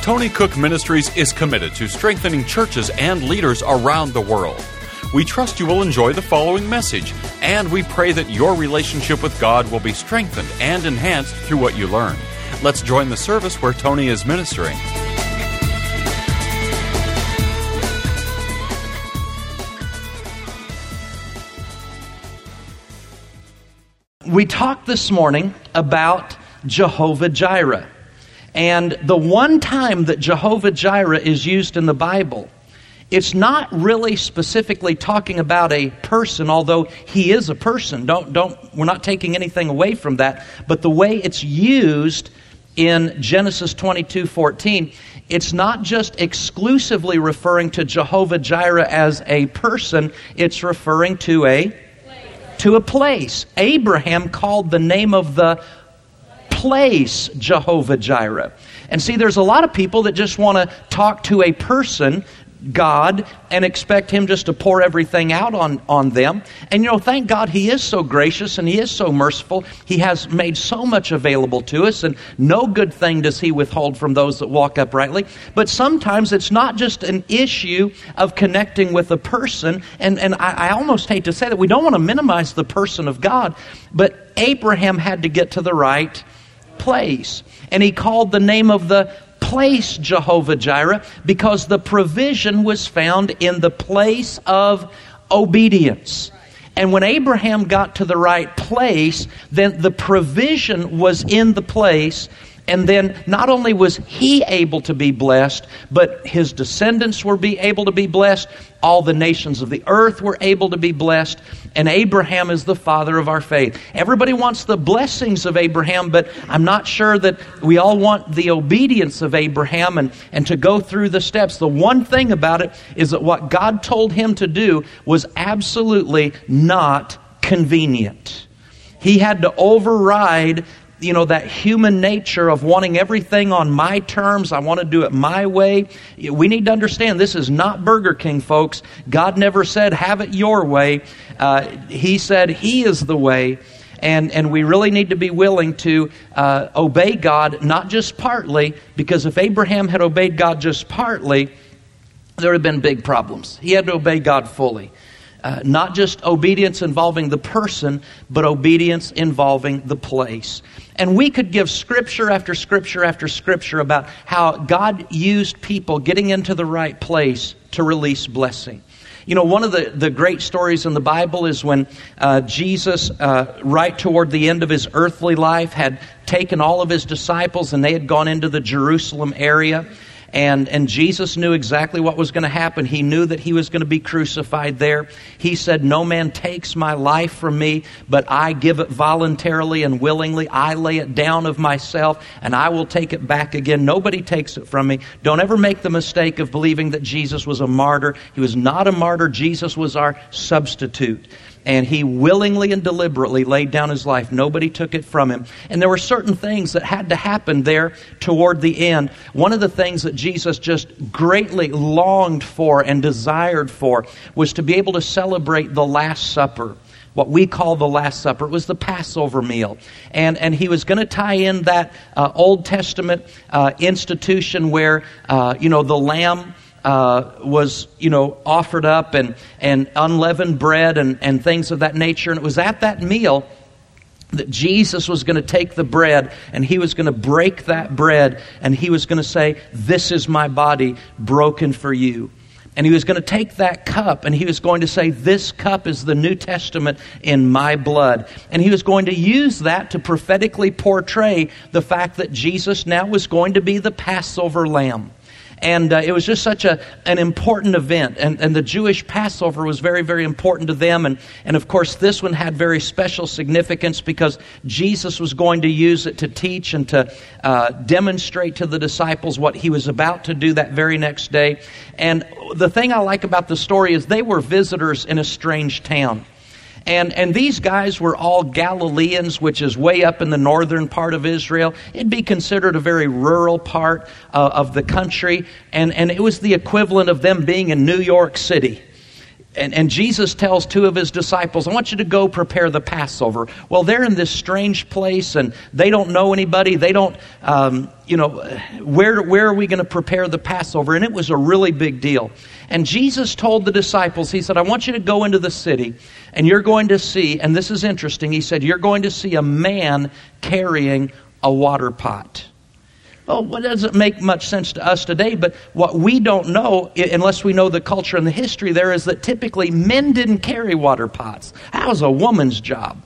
Tony Cook Ministries is committed to strengthening churches and leaders around the world. We trust you will enjoy the following message, and we pray that your relationship with God will be strengthened and enhanced through what you learn. Let's join the service where Tony is ministering. We talked this morning about Jehovah Jireh. And the one time that Jehovah Jireh is used in the Bible, it's not really specifically talking about a person, although he is a person. We're not taking anything away from that. But the way it's used in Genesis 22:14, it's not just exclusively referring to Jehovah Jireh as a person. It's referring to a place. Abraham called the name of the place Jehovah Jireh. And see, there's a lot of people that just want to talk to a person, God, and expect Him just to pour everything out on them. And thank God He is so gracious and He is so merciful. He has made so much available to us, and no good thing does He withhold from those that walk uprightly. But sometimes it's not just an issue of connecting with a person, and I almost hate to say that. We don't want to minimize the person of God, but Abraham had to get to the right place. And he called the name of the place Jehovah Jireh because the provision was found in the place of obedience. And when Abraham got to the right place, then the provision was in the place. And then not only was he able to be blessed, but his descendants were able to be blessed. All the nations of the earth were able to be blessed. And Abraham is the father of our faith. Everybody wants the blessings of Abraham, but I'm not sure that we all want the obedience of Abraham and to go through the steps. The one thing about it is that what God told him to do was absolutely not convenient. He had to override that human nature of wanting everything on my terms. I want to do it my way. We need to understand this is not Burger King, folks. God never said, have it your way. He said He is the way. And we really need to be willing to obey God, not just partly, because if Abraham had obeyed God just partly, there would have been big problems. He had to obey God fully. Not just obedience involving the person, but obedience involving the place. And we could give scripture after scripture after scripture about how God used people getting into the right place to release blessing. One of the great stories in the Bible is when Jesus, right toward the end of His earthly life, had taken all of His disciples and they had gone into the Jerusalem area. And Jesus knew exactly what was going to happen. He knew that He was going to be crucified there. He said, no man takes my life from me, but I give it voluntarily and willingly. I lay it down of myself, and I will take it back again. Nobody takes it from me. Don't ever make the mistake of believing that Jesus was a martyr. He was not a martyr. Jesus was our substitute. And He willingly and deliberately laid down His life. Nobody took it from Him. And there were certain things that had to happen there toward the end. One of the things that Jesus just greatly longed for and desired for was to be able to celebrate the Last Supper. What we call the Last Supper. It was the Passover meal. And He was going to tie in that Old Testament institution where, the lamb was, offered up and unleavened bread and things of that nature. And it was at that meal that Jesus was going to take the bread and He was going to break that bread and He was going to say, this is my body broken for you. And He was going to take that cup and He was going to say, this cup is the New Testament in my blood. And He was going to use that to prophetically portray the fact that Jesus now was going to be the Passover lamb. And it was just such an important event. And the Jewish Passover was very, very important to them. And of course, this one had very special significance because Jesus was going to use it to teach and to demonstrate to the disciples what He was about to do that very next day. And the thing I like about the story is they were visitors in a strange town. And these guys were all Galileans, which is way up in the northern part of Israel. It'd be considered a very rural part of the country. And it was the equivalent of them being in New York City. And Jesus tells two of his disciples, I want you to go prepare the Passover. Well, they're in this strange place and they don't know anybody. They don't, where are we going to prepare the Passover? And it was a really big deal. And Jesus told the disciples, he said, I want you to go into the city and you're going to see, and this is interesting, he said, you're going to see a man carrying a water pot. Well, it doesn't make much sense to us today, but what we don't know, unless we know the culture and the history there, is that typically men didn't carry water pots. That was a woman's job,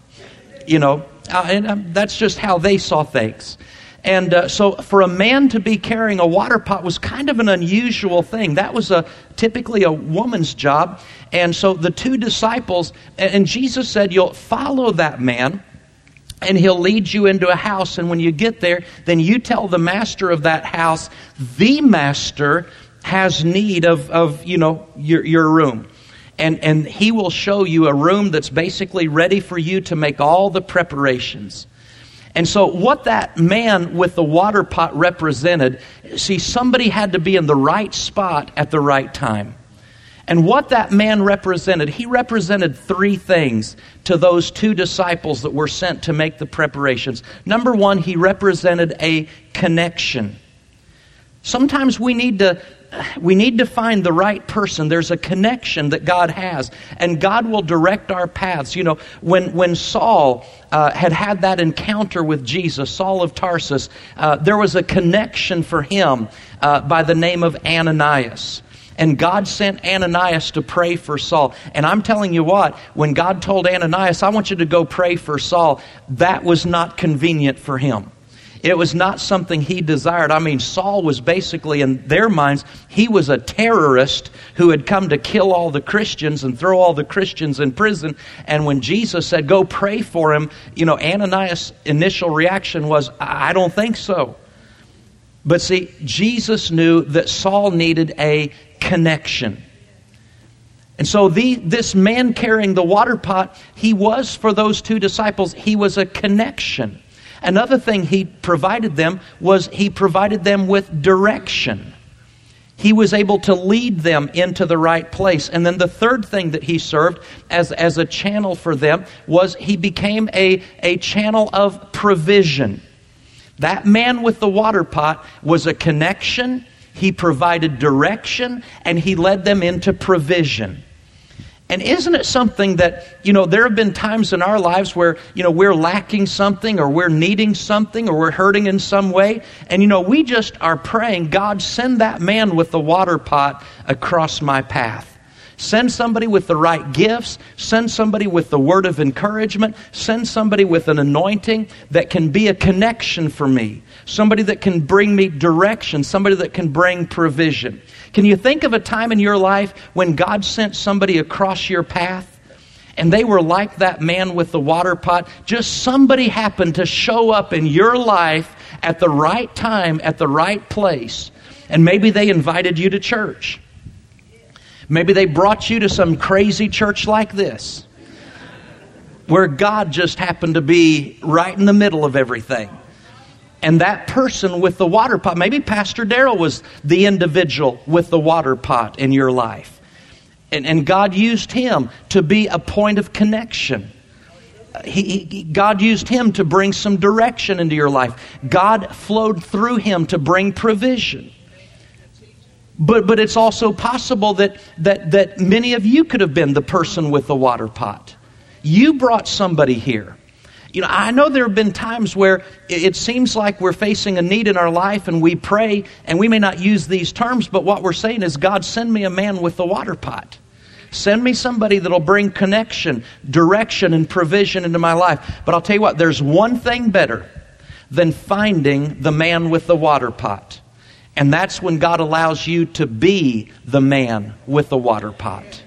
and that's just how they saw things. And so for a man to be carrying a water pot was kind of an unusual thing. That was typically a woman's job. And so the two disciples, and Jesus said, you'll follow that man, and he'll lead you into a house, and when you get there, then you tell the master of that house, the master has need of your room. And he will show you a room that's basically ready for you to make all the preparations. And so what that man with the water pot represented, see, somebody had to be in the right spot at the right time. And what that man represented, he represented three things to those two disciples that were sent to make the preparations. Number one, he represented a connection. Sometimes we need to find the right person. There's a connection that God has, and God will direct our paths. When Saul had that encounter with Jesus, Saul of Tarsus, there was a connection for him by the name of Ananias. And God sent Ananias to pray for Saul. And I'm telling you what, when God told Ananias, I want you to go pray for Saul, that was not convenient for him. It was not something he desired. I mean, Saul was basically, in their minds, he was a terrorist who had come to kill all the Christians and throw all the Christians in prison. And when Jesus said, go pray for him, Ananias' initial reaction was, I don't think so. But see, Jesus knew that Saul needed a connection. And so this man carrying the water pot, he was, for those two disciples, he was a connection. Another thing he provided them was he provided them with direction. He was able to lead them into the right place. And then the third thing that he served as a channel for them was he became a channel of provision. That man with the water pot was a connection. He provided direction, and he led them into provision. And isn't it something that, there have been times in our lives where, we're lacking something, or we're needing something, or we're hurting in some way. And, we just are praying, God, send that man with the water pot across my path. Send somebody with the right gifts. Send somebody with the word of encouragement. Send somebody with an anointing that can be a connection for me. Somebody that can bring me direction. Somebody that can bring provision. Can you think of a time in your life when God sent somebody across your path and they were like that man with the water pot? Just somebody happened to show up in your life at the right time, at the right place. And maybe they invited you to church. Maybe they brought you to some crazy church like this, where God just happened to be right in the middle of everything. And that person with the water pot, maybe Pastor Darrell was the individual with the water pot in your life. And God used him to be a point of connection. God used him to bring some direction into your life. God flowed through him to bring provision. But it's also possible that many of you could have been the person with the water pot. You brought somebody here. I know there have been times where it seems like we're facing a need in our life and we pray, and we may not use these terms, but what we're saying is, God, send me a man with the water pot. Send me somebody that'll bring connection, direction, and provision into my life. But I'll tell you what, there's one thing better than finding the man with the water pot. And that's when God allows you to be the man with the water pot.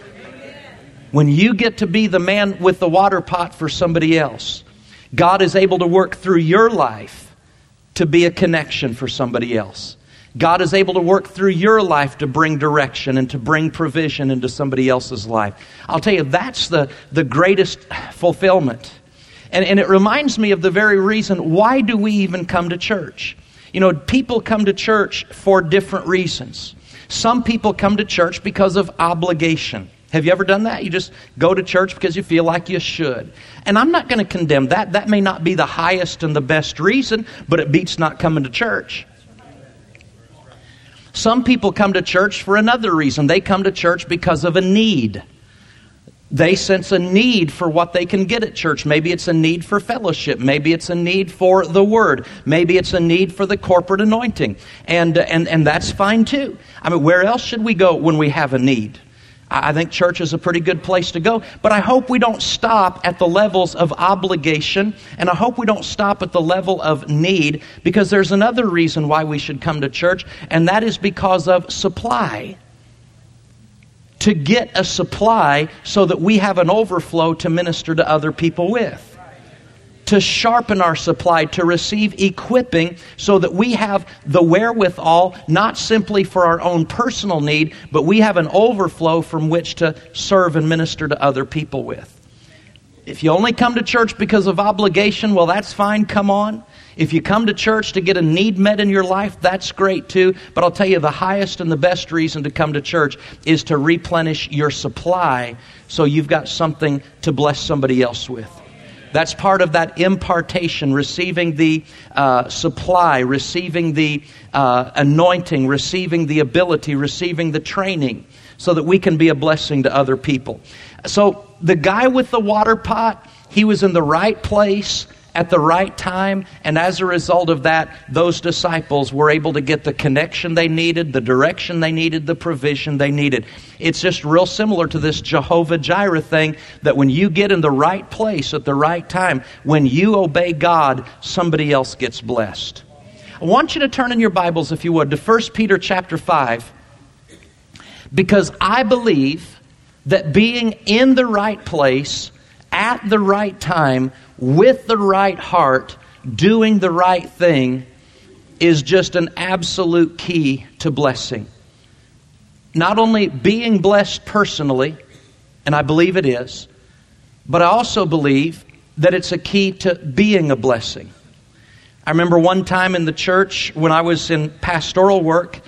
When you get to be the man with the water pot for somebody else, God is able to work through your life to be a connection for somebody else. God is able to work through your life to bring direction and to bring provision into somebody else's life. I'll tell you, that's the greatest fulfillment. And it reminds me of the very reason, why do we even come to church? People come to church for different reasons. Some people come to church because of obligation. Have you ever done that? You just go to church because you feel like you should. And I'm not going to condemn that. That may not be the highest and the best reason, but it beats not coming to church. Some people come to church for another reason. They come to church because of a need. They sense a need for what they can get at church. Maybe it's a need for fellowship. Maybe it's a need for the Word. Maybe it's a need for the corporate anointing. And that's fine too. I mean, where else should we go when we have a need? I think church is a pretty good place to go. But I hope we don't stop at the levels of obligation. And I hope we don't stop at the level of need. Because there's another reason why we should come to church. And that is because of supply. To get a supply so that we have an overflow to minister to other people with. To sharpen our supply, to receive equipping so that we have the wherewithal, not simply for our own personal need, but we have an overflow from which to serve and minister to other people with. If you only come to church because of obligation, well, that's fine, come on. If you come to church to get a need met in your life, that's great too. But I'll tell you, the highest and the best reason to come to church is to replenish your supply so you've got something to bless somebody else with. That's part of that impartation, receiving the supply, receiving the anointing, receiving the ability, receiving the training, so that we can be a blessing to other people. So the guy with the water pot, he was in the right place at the right time, and as a result of that, those disciples were able to get the connection they needed, the direction they needed, the provision they needed. It's just real similar to this Jehovah Jireh thing, that when you get in the right place at the right time, when you obey God, somebody else gets blessed. I want you to turn in your Bibles, if you would, to 1 Peter chapter 5, because I believe that being in the right place at the right time with the right heart, doing the right thing, is just an absolute key to blessing. Not only being blessed personally, and I believe it is, but I also believe that it's a key to being a blessing. I remember one time in the church when I was in pastoral work,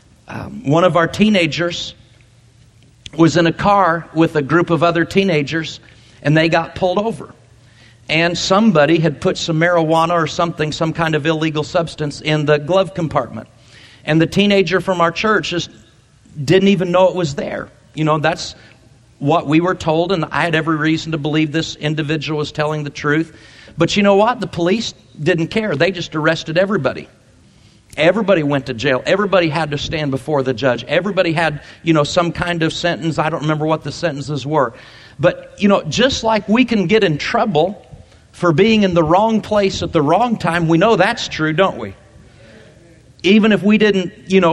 one of our teenagers was in a car with a group of other teenagers, and they got pulled over. And somebody had put some marijuana or something, some kind of illegal substance, in the glove compartment. And the teenager from our church just didn't even know it was there. You know, that's what we were told, and I had every reason to believe this individual was telling the truth. But you know what? The police didn't care. They just arrested everybody. Everybody went to jail. Everybody had to stand before the judge. Everybody had, some kind of sentence. I don't remember what the sentences were. But, just like we can get in trouble for being in the wrong place at the wrong time, we know that's true, don't we? Even if we didn't,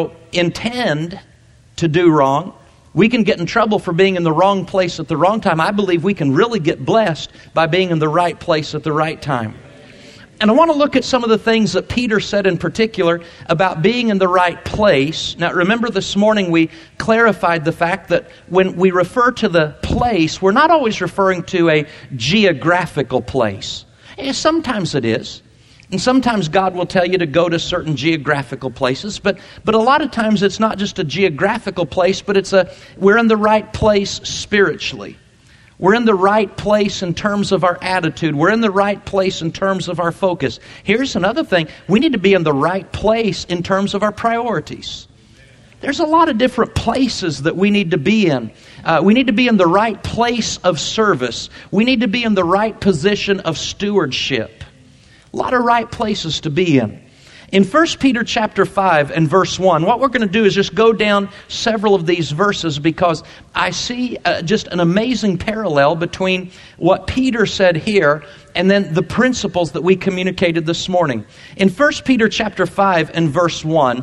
intend to do wrong, we can get in trouble for being in the wrong place at the wrong time. I believe we can really get blessed by being in the right place at the right time. And I want to look at some of the things that Peter said in particular about being in the right place. Now, remember this morning we clarified the fact that when we refer to the place, we're not always referring to a geographical place. Sometimes it is. And sometimes God will tell you to go to certain geographical places. But a lot of times it's not just a geographical place, but we're in the right place spiritually. We're in the right place in terms of our attitude. We're in the right place in terms of our focus. Here's another thing. We need to be in the right place in terms of our priorities. There's a lot of different places that we need to be in. We need to be in the right place of service. We need to be in the right position of stewardship. A lot of right places to be in. In 1 Peter chapter 5 and verse 1, what we're going to do is just go down several of these verses because I see just an amazing parallel between what Peter said here and then the principles that we communicated this morning. In 1 Peter chapter 5 and verse 1,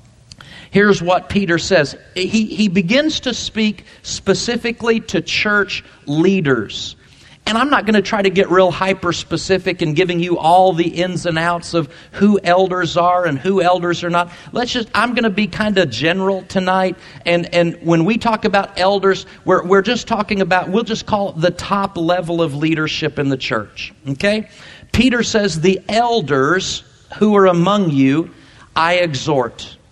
here's what Peter says. He begins to speak specifically to church leaders. And I'm not going to try to get real hyper-specific in giving you all the ins and outs of who elders are and who elders are not. I'm going to be kind of general tonight. And when we talk about elders, we're just talking about, we'll just call it the top level of leadership in the church. Okay? Peter says, the elders who are among you, I exhort.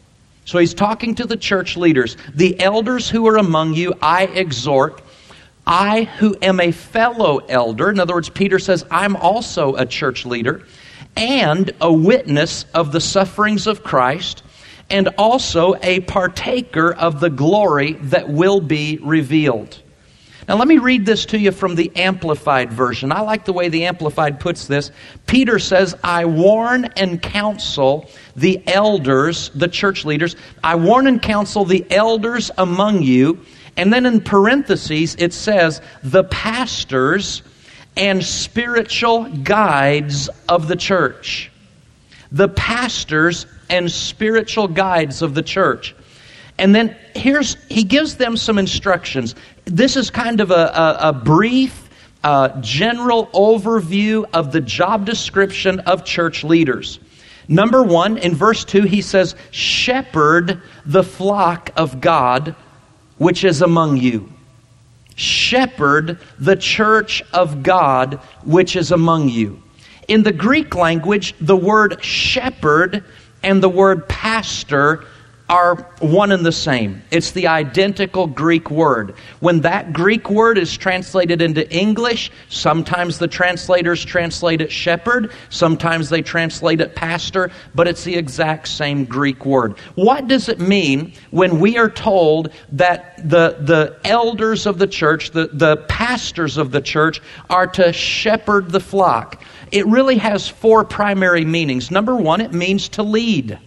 So he's talking to the church leaders. The elders who are among you, I exhort. I who am a fellow elder, in other words, Peter says, I'm also a church leader, and a witness of the sufferings of Christ, and also a partaker of the glory that will be revealed. Now let me read this to you from the Amplified Version. I like the way the Amplified puts this. Peter says, I warn and counsel the elders, the church leaders. I warn and counsel the elders among you. And then in parentheses it says, the pastors and spiritual guides of the church. The pastors and spiritual guides of the church. And then he gives them some instructions. This is kind of a brief, general overview of the job description of church leaders. Number 1, in verse 2, he says, shepherd the flock of God which is among you. Shepherd the church of God which is among you. In the Greek language, the word shepherd and the word pastor are one and the same. It's the identical Greek word. When that Greek word is translated into English, sometimes the translators translate it shepherd, sometimes they translate it pastor, but it's the exact same Greek word. What does it mean when we are told that the elders of the church, the pastors of the church, are to shepherd the flock? It really has 4 primary meanings. Number 1, it means to lead.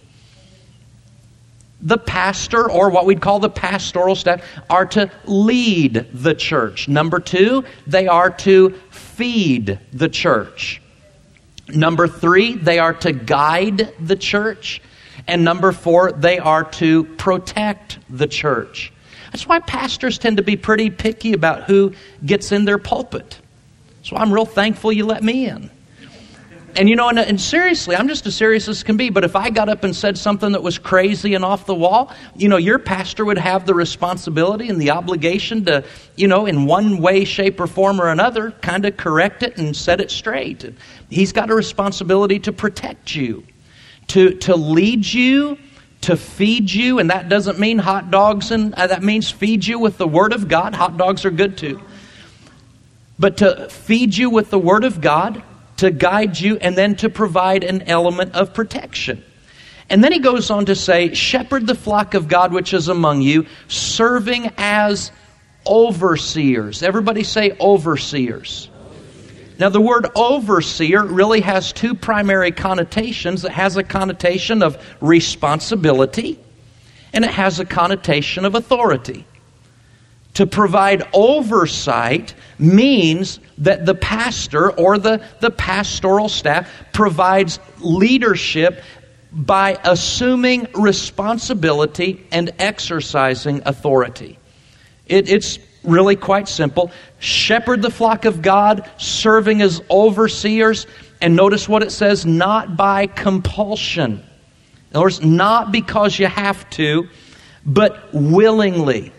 The pastor, or what we'd call the pastoral staff, are to lead the church. Number 2, they are to feed the church. Number 3, they are to guide the church. And number 4, they are to protect the church. That's why pastors tend to be pretty picky about who gets in their pulpit. So I'm real thankful you let me in. And you know, and seriously, I'm just as serious as can be, but if I got up and said something that was crazy and off the wall, you know, your pastor would have the responsibility and the obligation to, you know, in one way, shape, or form or another, kind of correct it and set it straight. He's got a responsibility to protect you, to lead you, to feed you, and that doesn't mean hot dogs, and that means feed you with the Word of God. Hot dogs are good too. But to feed you with the Word of God, to guide you, and then to provide an element of protection. And then he goes on to say, shepherd the flock of God which is among you, serving as overseers. Everybody say overseers. Now the word overseer really has 2 primary connotations. It has a connotation of responsibility, and it has a connotation of authority. To provide oversight means that the pastor or the pastoral staff provides leadership by assuming responsibility and exercising authority. It's really quite simple. Shepherd the flock of God, serving as overseers. And notice what it says, not by compulsion. In other words, not because you have to, but willingly.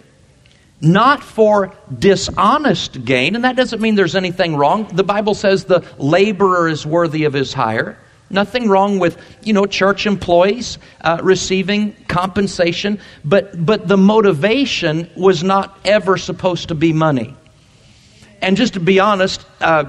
Not for dishonest gain, and that doesn't mean there's anything wrong. The Bible says the laborer is worthy of his hire. Nothing wrong with, you know, church employees receiving compensation, but the motivation was not ever supposed to be money. And just to be honest,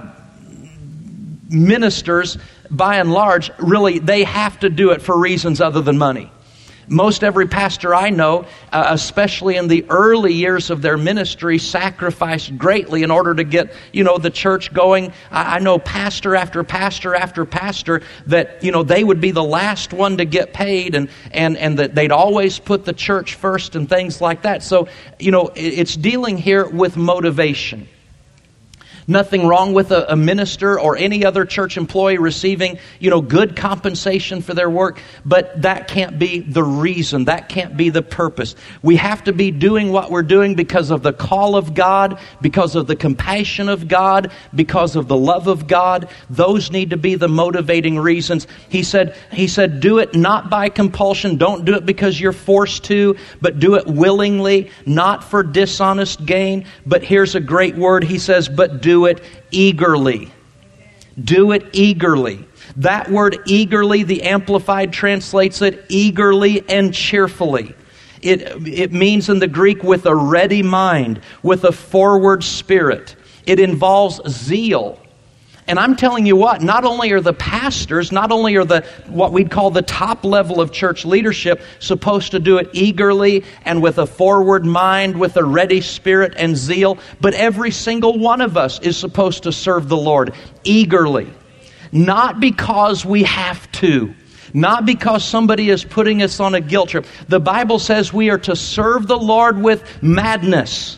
ministers, by and large, really, they have to do it for reasons other than money. Most every pastor I know, especially in the early years of their ministry, sacrificed greatly in order to get, you know, the church going. I know pastor after pastor after pastor that, you know, they would be the last one to get paid, and that they'd always put the church first and things like that. So, you know, it's dealing here with motivation. Nothing wrong with a minister or any other church employee receiving, you know, good compensation for their work, but that can't be the reason. That can't be the purpose. We have to be doing what we're doing because of the call of God, because of the compassion of God, because of the love of God. Those need to be the motivating reasons. He said, do it not by compulsion. Don't do it because you're forced to, but do it willingly, not for dishonest gain. But here's a great word. He says, but do it eagerly. Do it eagerly. That word eagerly, the Amplified translates it eagerly and cheerfully. It means in the Greek with a ready mind, with a forward spirit. It involves zeal. And I'm telling you what, not only are the pastors, not only are what we'd call the top level of church leadership supposed to do it eagerly and with a forward mind, with a ready spirit and zeal, but every single one of us is supposed to serve the Lord eagerly. Not because we have to. Not because somebody is putting us on a guilt trip. The Bible says we are to serve the Lord with madness.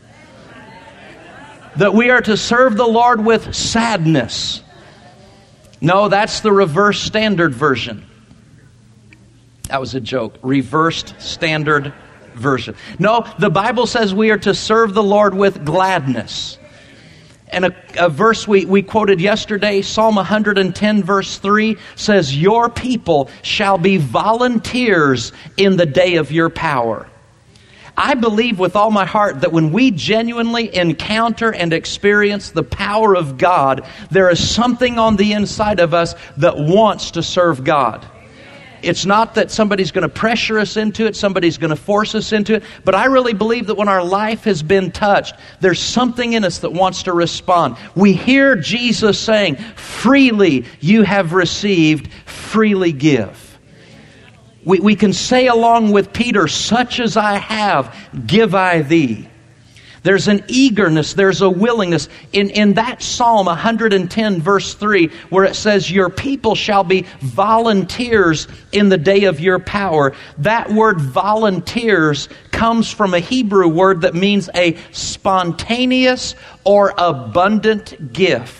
That we are to serve the Lord with sadness. No, that's the reverse standard version. That was a joke. Reversed standard version. No, the Bible says we are to serve the Lord with gladness. And a verse we quoted yesterday, Psalm 110 verse 3, says, "Your people shall be volunteers in the day of your power." I believe with all my heart that when we genuinely encounter and experience the power of God, there is something on the inside of us that wants to serve God. It's not that somebody's going to pressure us into it, somebody's going to force us into it, but I really believe that when our life has been touched, there's something in us that wants to respond. We hear Jesus saying, "Freely you have received, freely give." We can say along with Peter, "Such as I have, give I thee." There's an eagerness, there's a willingness. In that Psalm 110 verse 3, where it says, "Your people shall be volunteers in the day of your power," that word volunteers comes from a Hebrew word that means a spontaneous or abundant gift.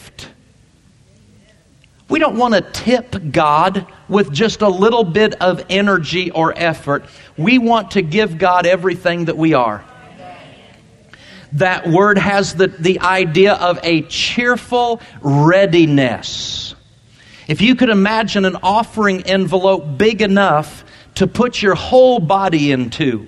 We don't want to tip God with just a little bit of energy or effort. We want to give God everything that we are. That word has the idea of a cheerful readiness. If you could imagine an offering envelope big enough to put your whole body into.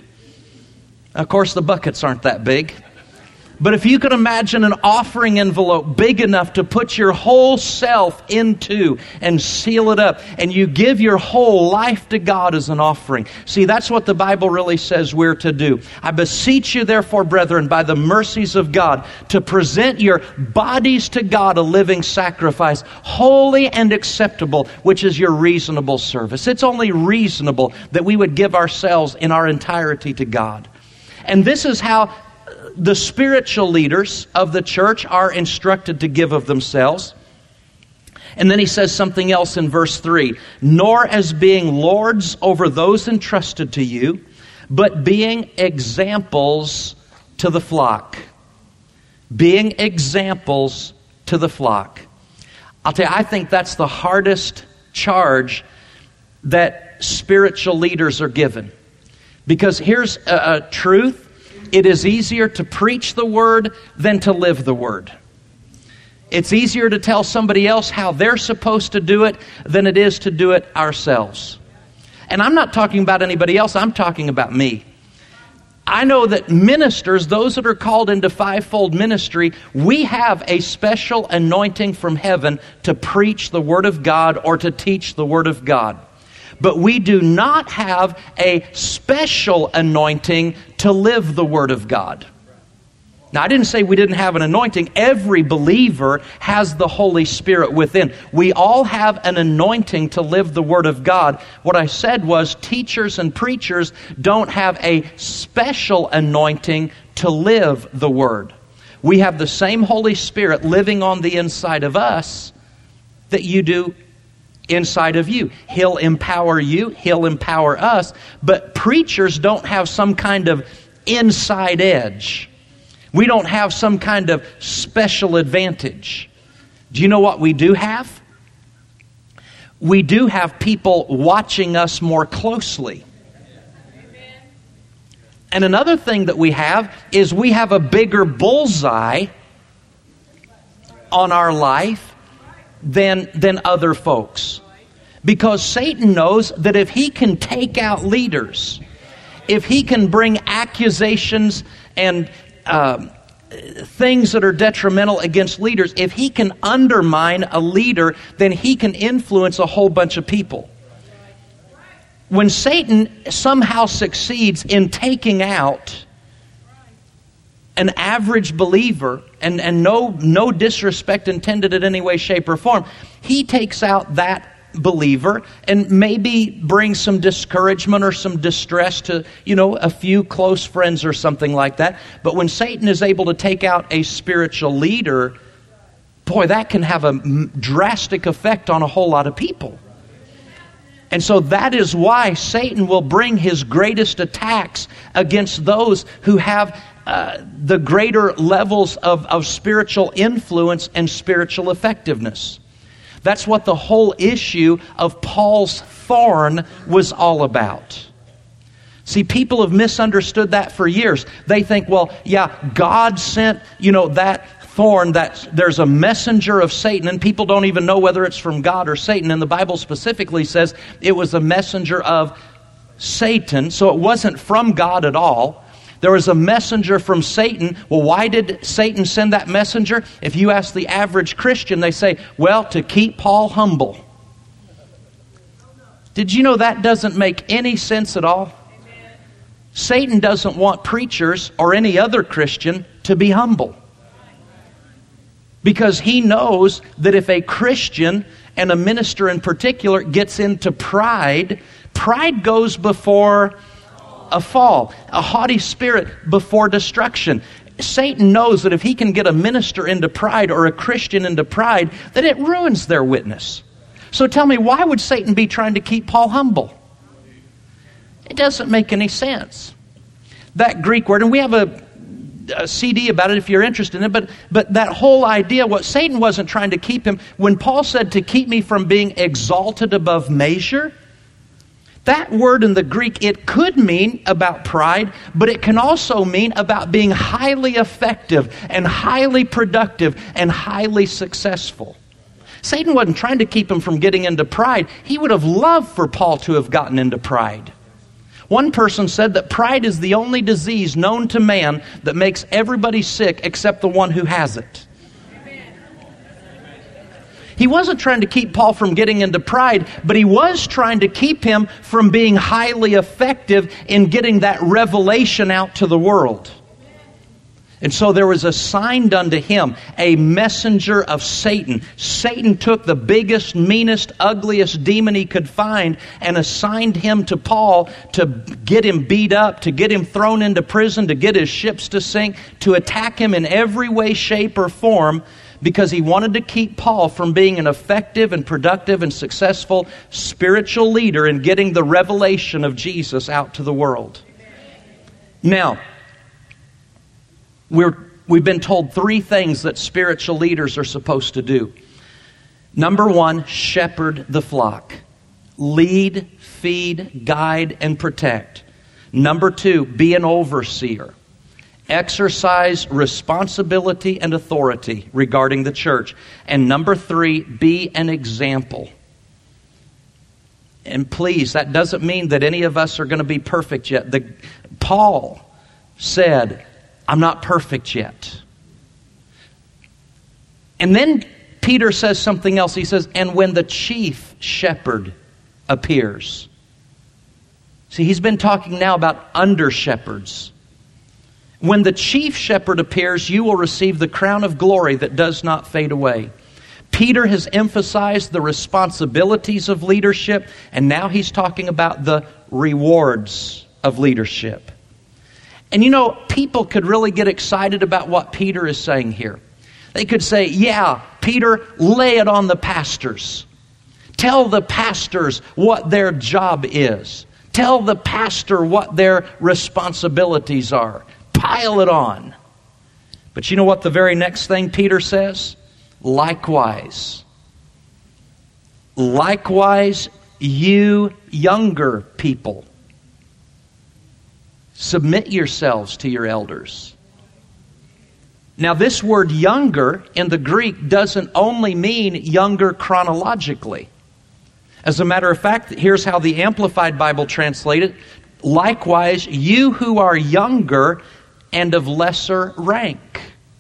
Of course, the buckets aren't that big. But if you could imagine an offering envelope big enough to put your whole self into and seal it up, and you give your whole life to God as an offering. See, that's what the Bible really says we're to do. "I beseech you, therefore, brethren, by the mercies of God, to present your bodies to God a living sacrifice, holy and acceptable, which is your reasonable service." It's only reasonable that we would give ourselves in our entirety to God. And this is how the spiritual leaders of the church are instructed to give of themselves. And then he says something else in verse 3. "Nor as being lords over those entrusted to you, but being examples to the flock." Being examples to the flock. I'll tell you, I think that's the hardest charge that spiritual leaders are given. Because here's a truth. It is easier to preach the Word than to live the Word. It's easier to tell somebody else how they're supposed to do it than it is to do it ourselves. And I'm not talking about anybody else, I'm talking about me. I know that ministers, those that are called into fivefold ministry, we have a special anointing from heaven to preach the Word of God or to teach the Word of God. But we do not have a special anointing to live the Word of God. Now, I didn't say we didn't have an anointing. Every believer has the Holy Spirit within. We all have an anointing to live the Word of God. What I said was teachers and preachers don't have a special anointing to live the Word. We have the same Holy Spirit living on the inside of us that you do inside of you. He'll empower you. He'll empower us. But preachers don't have some kind of inside edge. We don't have some kind of special advantage. Do you know what we do have? We do have people watching us more closely. And another thing that we have is we have a bigger bullseye on our life than other folks. Because Satan knows that if he can take out leaders, if he can bring accusations and things that are detrimental against leaders. If he can undermine a leader, then he can influence a whole bunch of people. When Satan somehow succeeds in taking out an average believer, and no disrespect intended in any way, shape, or form, he takes out that believer and maybe brings some discouragement or some distress to, a few close friends or something like that. But when Satan is able to take out a spiritual leader, boy, that can have a drastic effect on a whole lot of people. And so that is why Satan will bring his greatest attacks against those who have the greater levels of spiritual influence and spiritual effectiveness. That's what the whole issue of Paul's thorn was all about. See, people have misunderstood that for years. They think, well, yeah, God sent, that thorn, that there's a messenger of Satan, and people don't even know whether it's from God or Satan. And the Bible specifically says it was a messenger of Satan, so it wasn't from God at all. There was a messenger from Satan. Well, why did Satan send that messenger? If you ask the average Christian, they say, well, to keep Paul humble. Did you know that doesn't make any sense at all? Satan doesn't want preachers or any other Christian to be humble. Because he knows that if a Christian, and a minister in particular, gets into pride, pride goes before a fall, a haughty spirit before destruction. Satan knows that if he can get a minister into pride or a Christian into pride, that it ruins their witness. So tell me, why would Satan be trying to keep Paul humble? It doesn't make any sense. That Greek word, and we have a CD about it if you're interested in it, but that whole idea, what Satan wasn't trying to keep him, when Paul said to keep me from being exalted above measure, that word in the Greek, it could mean about pride, but it can also mean about being highly effective and highly productive and highly successful. Satan wasn't trying to keep him from getting into pride. He would have loved for Paul to have gotten into pride. One person said that pride is the only disease known to man that makes everybody sick except the one who has it. He wasn't trying to keep Paul from getting into pride, but he was trying to keep him from being highly effective in getting that revelation out to the world. And so there was assigned unto him a messenger of Satan. Satan took the biggest, meanest, ugliest demon he could find and assigned him to Paul to get him beat up, to get him thrown into prison, to get his ships to sink, to attack him in every way, shape, or form, because he wanted to keep Paul from being an effective and productive and successful spiritual leader in getting the revelation of Jesus out to the world. Now, we've been told three things that spiritual leaders are supposed to do. Number one, shepherd the flock. Lead, feed, guide, and protect. Number two, be an overseer. Exercise responsibility and authority regarding the church. And number three, be an example. And please, that doesn't mean that any of us are going to be perfect yet. Paul said, I'm not perfect yet. And then Peter says something else. He says, and when the chief shepherd appears. See, he's been talking now about under shepherds. When the chief shepherd appears, you will receive the crown of glory that does not fade away. Peter has emphasized the responsibilities of leadership, and now he's talking about the rewards of leadership. And people could really get excited about what Peter is saying here. They could say, yeah, Peter, lay it on the pastors. Tell the pastors what their job is. Tell the pastor what their responsibilities are. Pile it on. But you know what the very next thing Peter says? Likewise. Likewise, you younger people, submit yourselves to your elders. Now, this word younger in the Greek doesn't only mean younger chronologically. As a matter of fact, here's how the Amplified Bible translated it. Likewise, you who are younger and of lesser rank.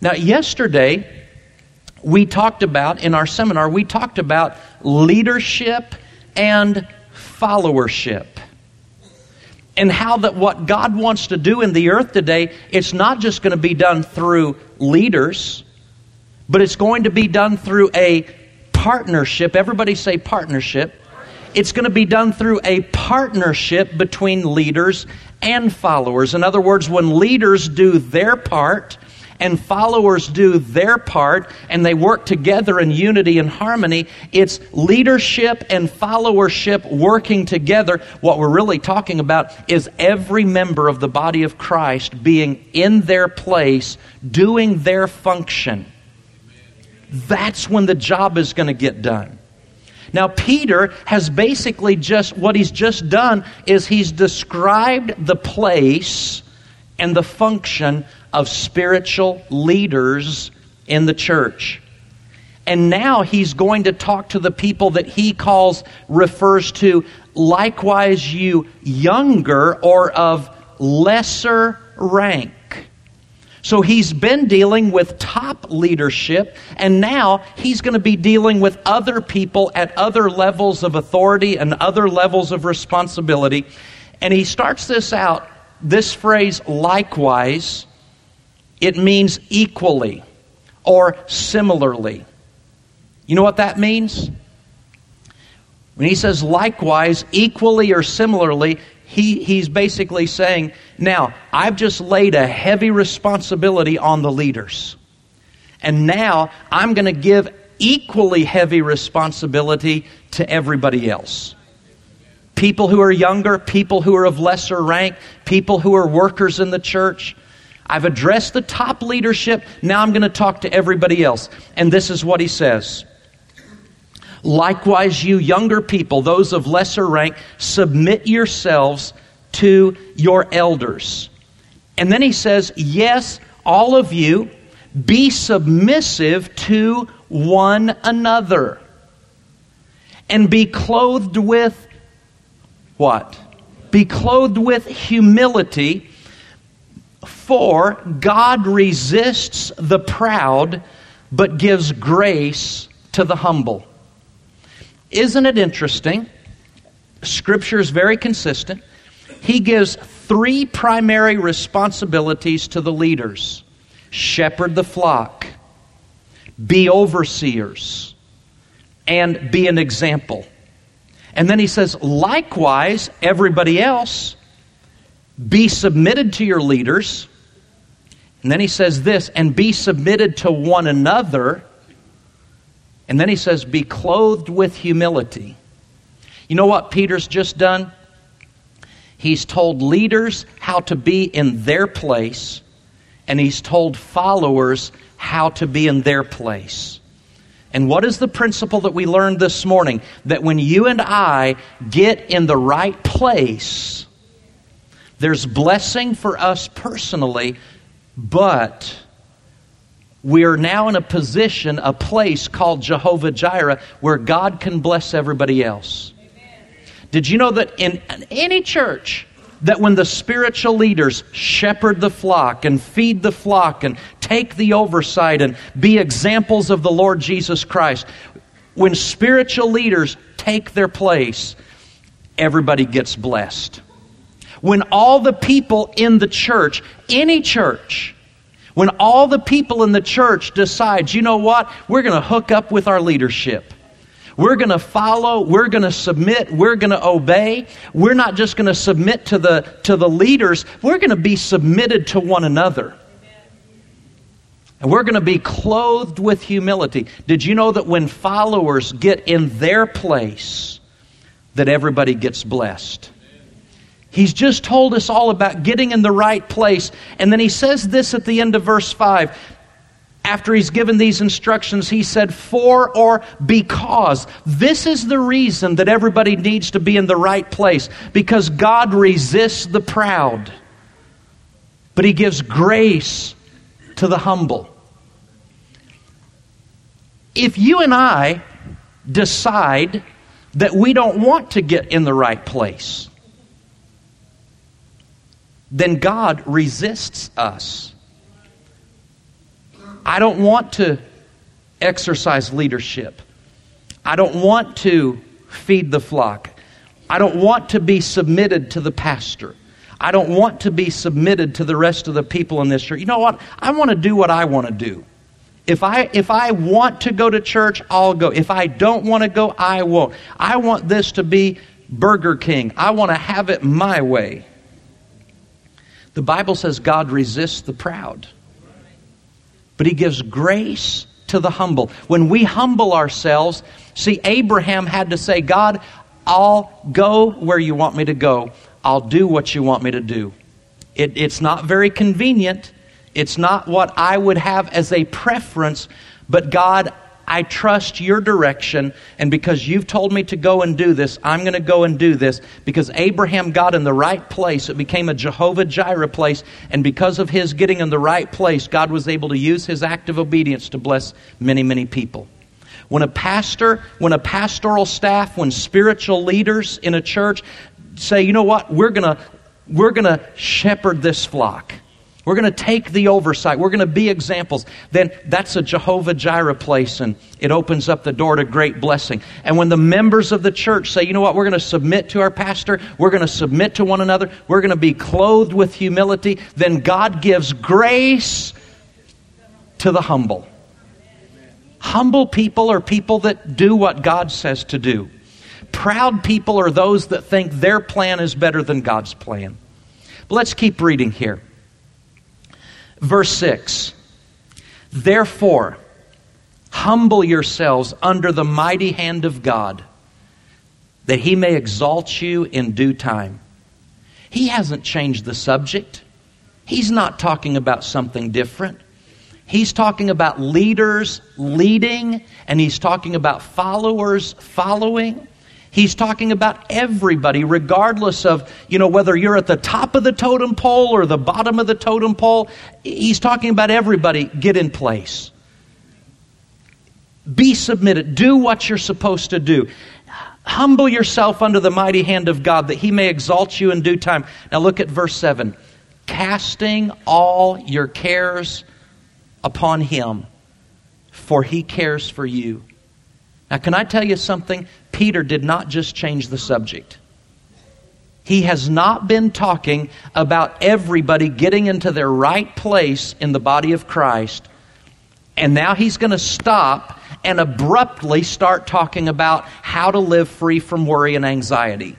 Now, yesterday, we talked about, in our seminar, we talked about leadership and followership. And how that what God wants to do in the earth today, it's not just going to be done through leaders, but it's going to be done through a partnership. Everybody say partnership. It's going to be done through a partnership between leaders and followers. In other words, when leaders do their part and followers do their part, and they work together in unity and harmony, it's leadership and followership working together. What we're really talking about is every member of the body of Christ being in their place, doing their function. That's when the job is going to get done. Now, Peter has basically what he's just done is he's described the place and the function of spiritual leaders in the church. And now he's going to talk to the people that he refers to, likewise you younger or of lesser rank. So he's been dealing with top leadership, and now he's going to be dealing with other people at other levels of authority and other levels of responsibility. And he starts this phrase, likewise, it means equally or similarly. You know what that means? When he says likewise, equally or similarly, he's basically saying, now, I've just laid a heavy responsibility on the leaders. And now I'm going to give equally heavy responsibility to everybody else. People who are younger, people who are of lesser rank, people who are workers in the church. I've addressed the top leadership. Now I'm going to talk to everybody else. And this is what he says. Likewise, you younger people, those of lesser rank, submit yourselves to your elders. And then he says, yes, all of you, be submissive to one another. And be clothed with what? Be clothed with humility. For God resists the proud, but gives grace to the humble. Isn't it interesting? Scripture is very consistent. He gives 3 primary responsibilities to the leaders. Shepherd the flock, be overseers, and be an example. And then he says, likewise, everybody else, be submitted to your leaders. And then he says this, and be submitted to one another. And then he says, be clothed with humility. You know what Peter's just done? He's told leaders how to be in their place, and he's told followers how to be in their place. And what is the principle that we learned this morning? That when you and I get in the right place, there's blessing for us personally, but we are now in a position, a place called Jehovah Jireh, where God can bless everybody else. Amen. Did you know that in any church, that when the spiritual leaders shepherd the flock and feed the flock and take the oversight and be examples of the Lord Jesus Christ, when spiritual leaders take their place, everybody gets blessed. When all the people in the church, any church, when all the people in the church decide, you know what, we're going to hook up with our leadership. We're going to follow, we're going to submit, we're going to obey. We're not just going to submit to the leaders, we're going to be submitted to one another. And we're going to be clothed with humility. Did you know that when followers get in their place, that everybody gets blessed? He's just told us all about getting in the right place. And then he says this at the end of verse 5. After he's given these instructions, he said, for or because. This is the reason that everybody needs to be in the right place. Because God resists the proud, but he gives grace to the humble. If you and I decide that we don't want to get in the right place, then God resists us. I don't want to exercise leadership. I don't want to feed the flock. I don't want to be submitted to the pastor. I don't want to be submitted to the rest of the people in this church. You know what? I want to do what I want to do. If I want to go to church, I'll go. If I don't want to go, I won't. I want this to be Burger King. I want to have it my way. The Bible says God resists the proud, but He gives grace to the humble. When we humble ourselves, see, Abraham had to say, God, I'll go where you want me to go. I'll do what you want me to do. It's not very convenient. It's not what I would have as a preference, but God, I trust your direction, and because you've told me to go and do this, I'm going to go and do this. Because Abraham got in the right place, it became a Jehovah-Jireh place, and because of his getting in the right place, God was able to use his act of obedience to bless many, many people. When a pastor, when a pastoral staff, when spiritual leaders in a church say, you know what, we're going to shepherd this flock. We're going to take the oversight. We're going to be examples. Then that's a Jehovah-Jireh place, and it opens up the door to great blessing. And when the members of the church say, you know what, we're going to submit to our pastor, we're going to submit to one another, we're going to be clothed with humility, then God gives grace to the humble. Humble people are people that do what God says to do. Proud people are those that think their plan is better than God's plan. But let's keep reading here. Verse 6, therefore, humble yourselves under the mighty hand of God, that He may exalt you in due time. He hasn't changed the subject. He's not talking about something different. He's talking about leaders leading, and He's talking about followers following. He's talking about everybody, regardless of, whether you're at the top of the totem pole or the bottom of the totem pole. He's talking about everybody. Get in place. Be submitted. Do what you're supposed to do. Humble yourself under the mighty hand of God, that He may exalt you in due time. Now look at verse 7. Casting all your cares upon Him, for He cares for you. Now, can I tell you something? Peter did not just change the subject. He has not been talking about everybody getting into their right place in the body of Christ. And now he's going to stop and abruptly start talking about how to live free from worry and anxiety.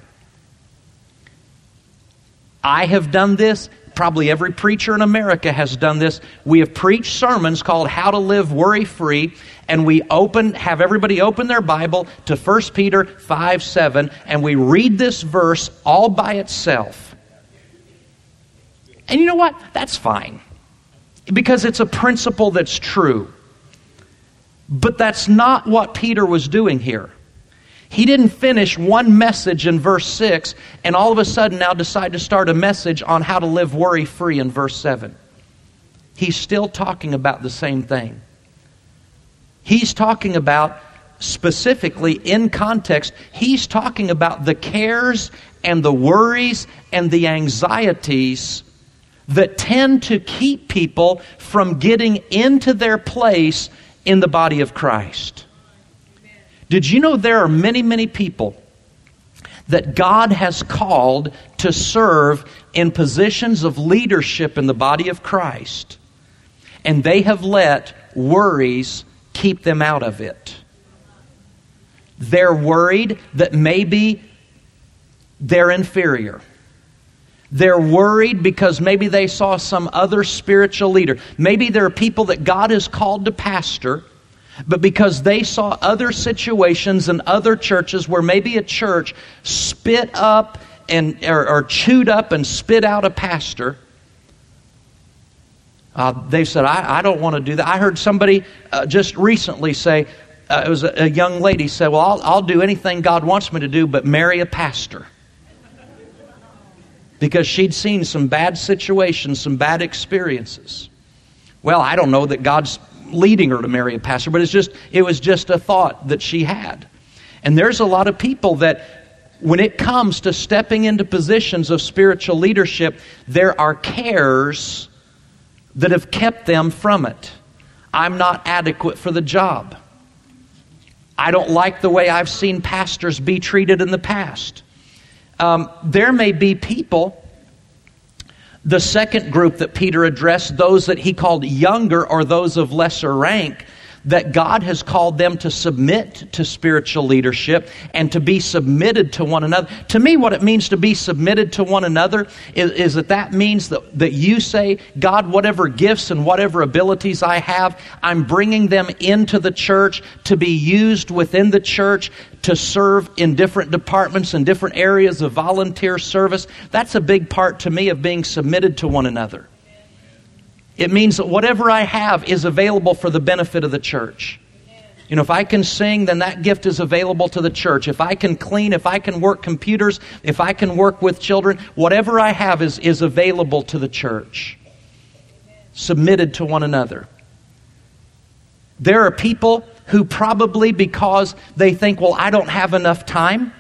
I have done this. Probably every preacher in America has done this. We have preached sermons called How to Live Worry-Free, and we have everybody open their Bible to 1 Peter 5:7, and we read this verse all by itself. And you know what? That's fine, because it's a principle that's true. But that's not what Peter was doing here. He didn't finish one message in verse 6 and all of a sudden now decide to start a message on how to live worry-free in verse 7. He's still talking about the same thing. He's talking about, specifically in context, he's talking about the cares and the worries and the anxieties that tend to keep people from getting into their place in the body of Christ. Did you know there are many, many people that God has called to serve in positions of leadership in the body of Christ, and they have let worries keep them out of it? They're worried that maybe they're inferior. They're worried because maybe they saw some other spiritual leader. Maybe there are people that God has called to pastor, but because they saw other situations in other churches where maybe a church spit up or chewed up and spit out a pastor, they said, I don't want to do that. I heard somebody just recently say, it was a young lady said, well, I'll do anything God wants me to do but marry a pastor. Because she'd seen some bad situations, some bad experiences. Well, I don't know that God's leading her to marry a pastor, but it was just a thought that she had. And there's a lot of people that when it comes to stepping into positions of spiritual leadership, there are cares that have kept them from it. I'm not adequate for the job. I don't like the way I've seen pastors be treated in the past. There may be people, the second group that Peter addressed, those that he called younger or those of lesser rank, that God has called them to submit to spiritual leadership and to be submitted to one another. To me, what it means to be submitted to one another is that means that you say, God, whatever gifts and whatever abilities I have, I'm bringing them into the church to be used within the church to serve in different departments and different areas of volunteer service. That's a big part to me of being submitted to one another. It means that whatever I have is available for the benefit of the church. You know, if I can sing, then that gift is available to the church. If I can clean, if I can work computers, if I can work with children, whatever I have is available to the church. Submitted to one another. There are people who probably, because they think, well, I don't have enough time.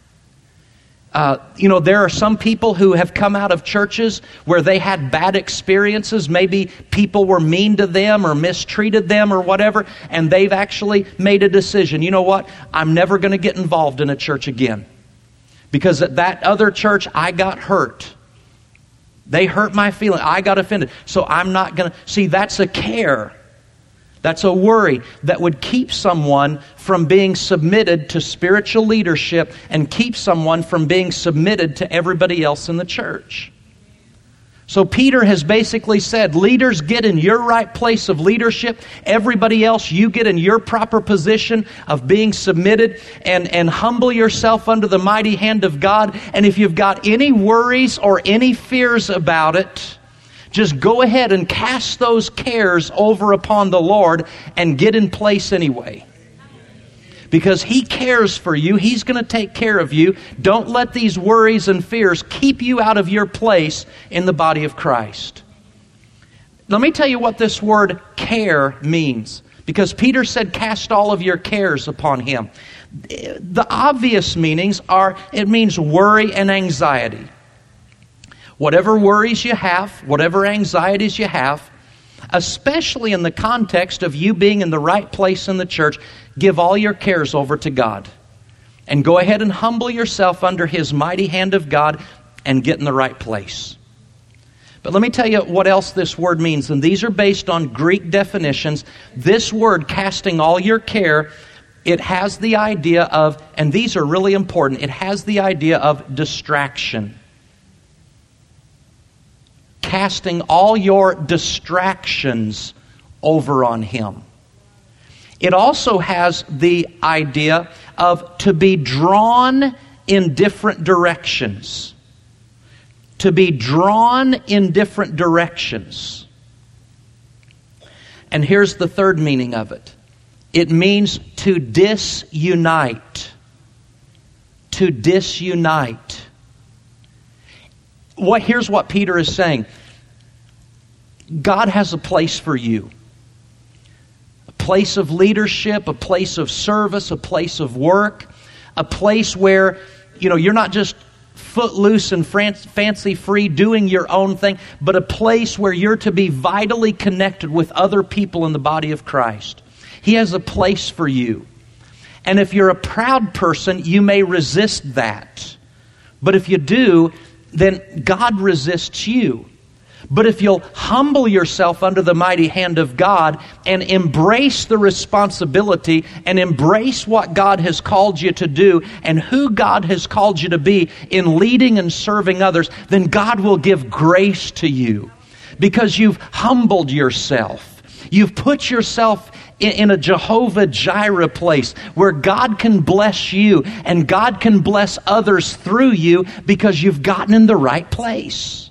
There are some people who have come out of churches where they had bad experiences. Maybe people were mean to them or mistreated them or whatever, and they've actually made a decision. You know what? I'm never going to get involved in a church again. Because at that other church, I got hurt. They hurt my feelings. I got offended. So I'm not going to... See, that's a care. That's a worry that would keep someone from being submitted to spiritual leadership and keep someone from being submitted to everybody else in the church. So Peter has basically said, leaders, get in your right place of leadership. Everybody else, you get in your proper position of being submitted and humble yourself under the mighty hand of God. And if you've got any worries or any fears about it, just go ahead and cast those cares over upon the Lord and get in place anyway. Because He cares for you. He's going to take care of you. Don't let these worries and fears keep you out of your place in the body of Christ. Let me tell you what this word care means. Because Peter said, cast all of your cares upon Him. The obvious meanings are, it means worry and anxiety. Whatever worries you have, whatever anxieties you have, especially in the context of you being in the right place in the church, give all your cares over to God. And go ahead and humble yourself under His mighty hand of God and get in the right place. But let me tell you what else this word means, and these are based on Greek definitions. This word, casting all your care, it has the idea of, and these are really important, it has the idea of distraction. Casting all your distractions over on Him. It also has the idea of to be drawn in different directions. To be drawn in different directions. And here's the third meaning of it. It means to disunite. To disunite. Here's what Peter is saying. God has a place for you. A place of leadership, a place of service, a place of work, a place where, you're not just footloose and fancy free doing your own thing, but a place where you're to be vitally connected with other people in the body of Christ. He has a place for you. And if you're a proud person, you may resist that. But if you do, then God resists you. But if you'll humble yourself under the mighty hand of God and embrace the responsibility and embrace what God has called you to do and who God has called you to be in leading and serving others, then God will give grace to you because you've humbled yourself. You've put yourself in a Jehovah Jireh place where God can bless you and God can bless others through you because you've gotten in the right place.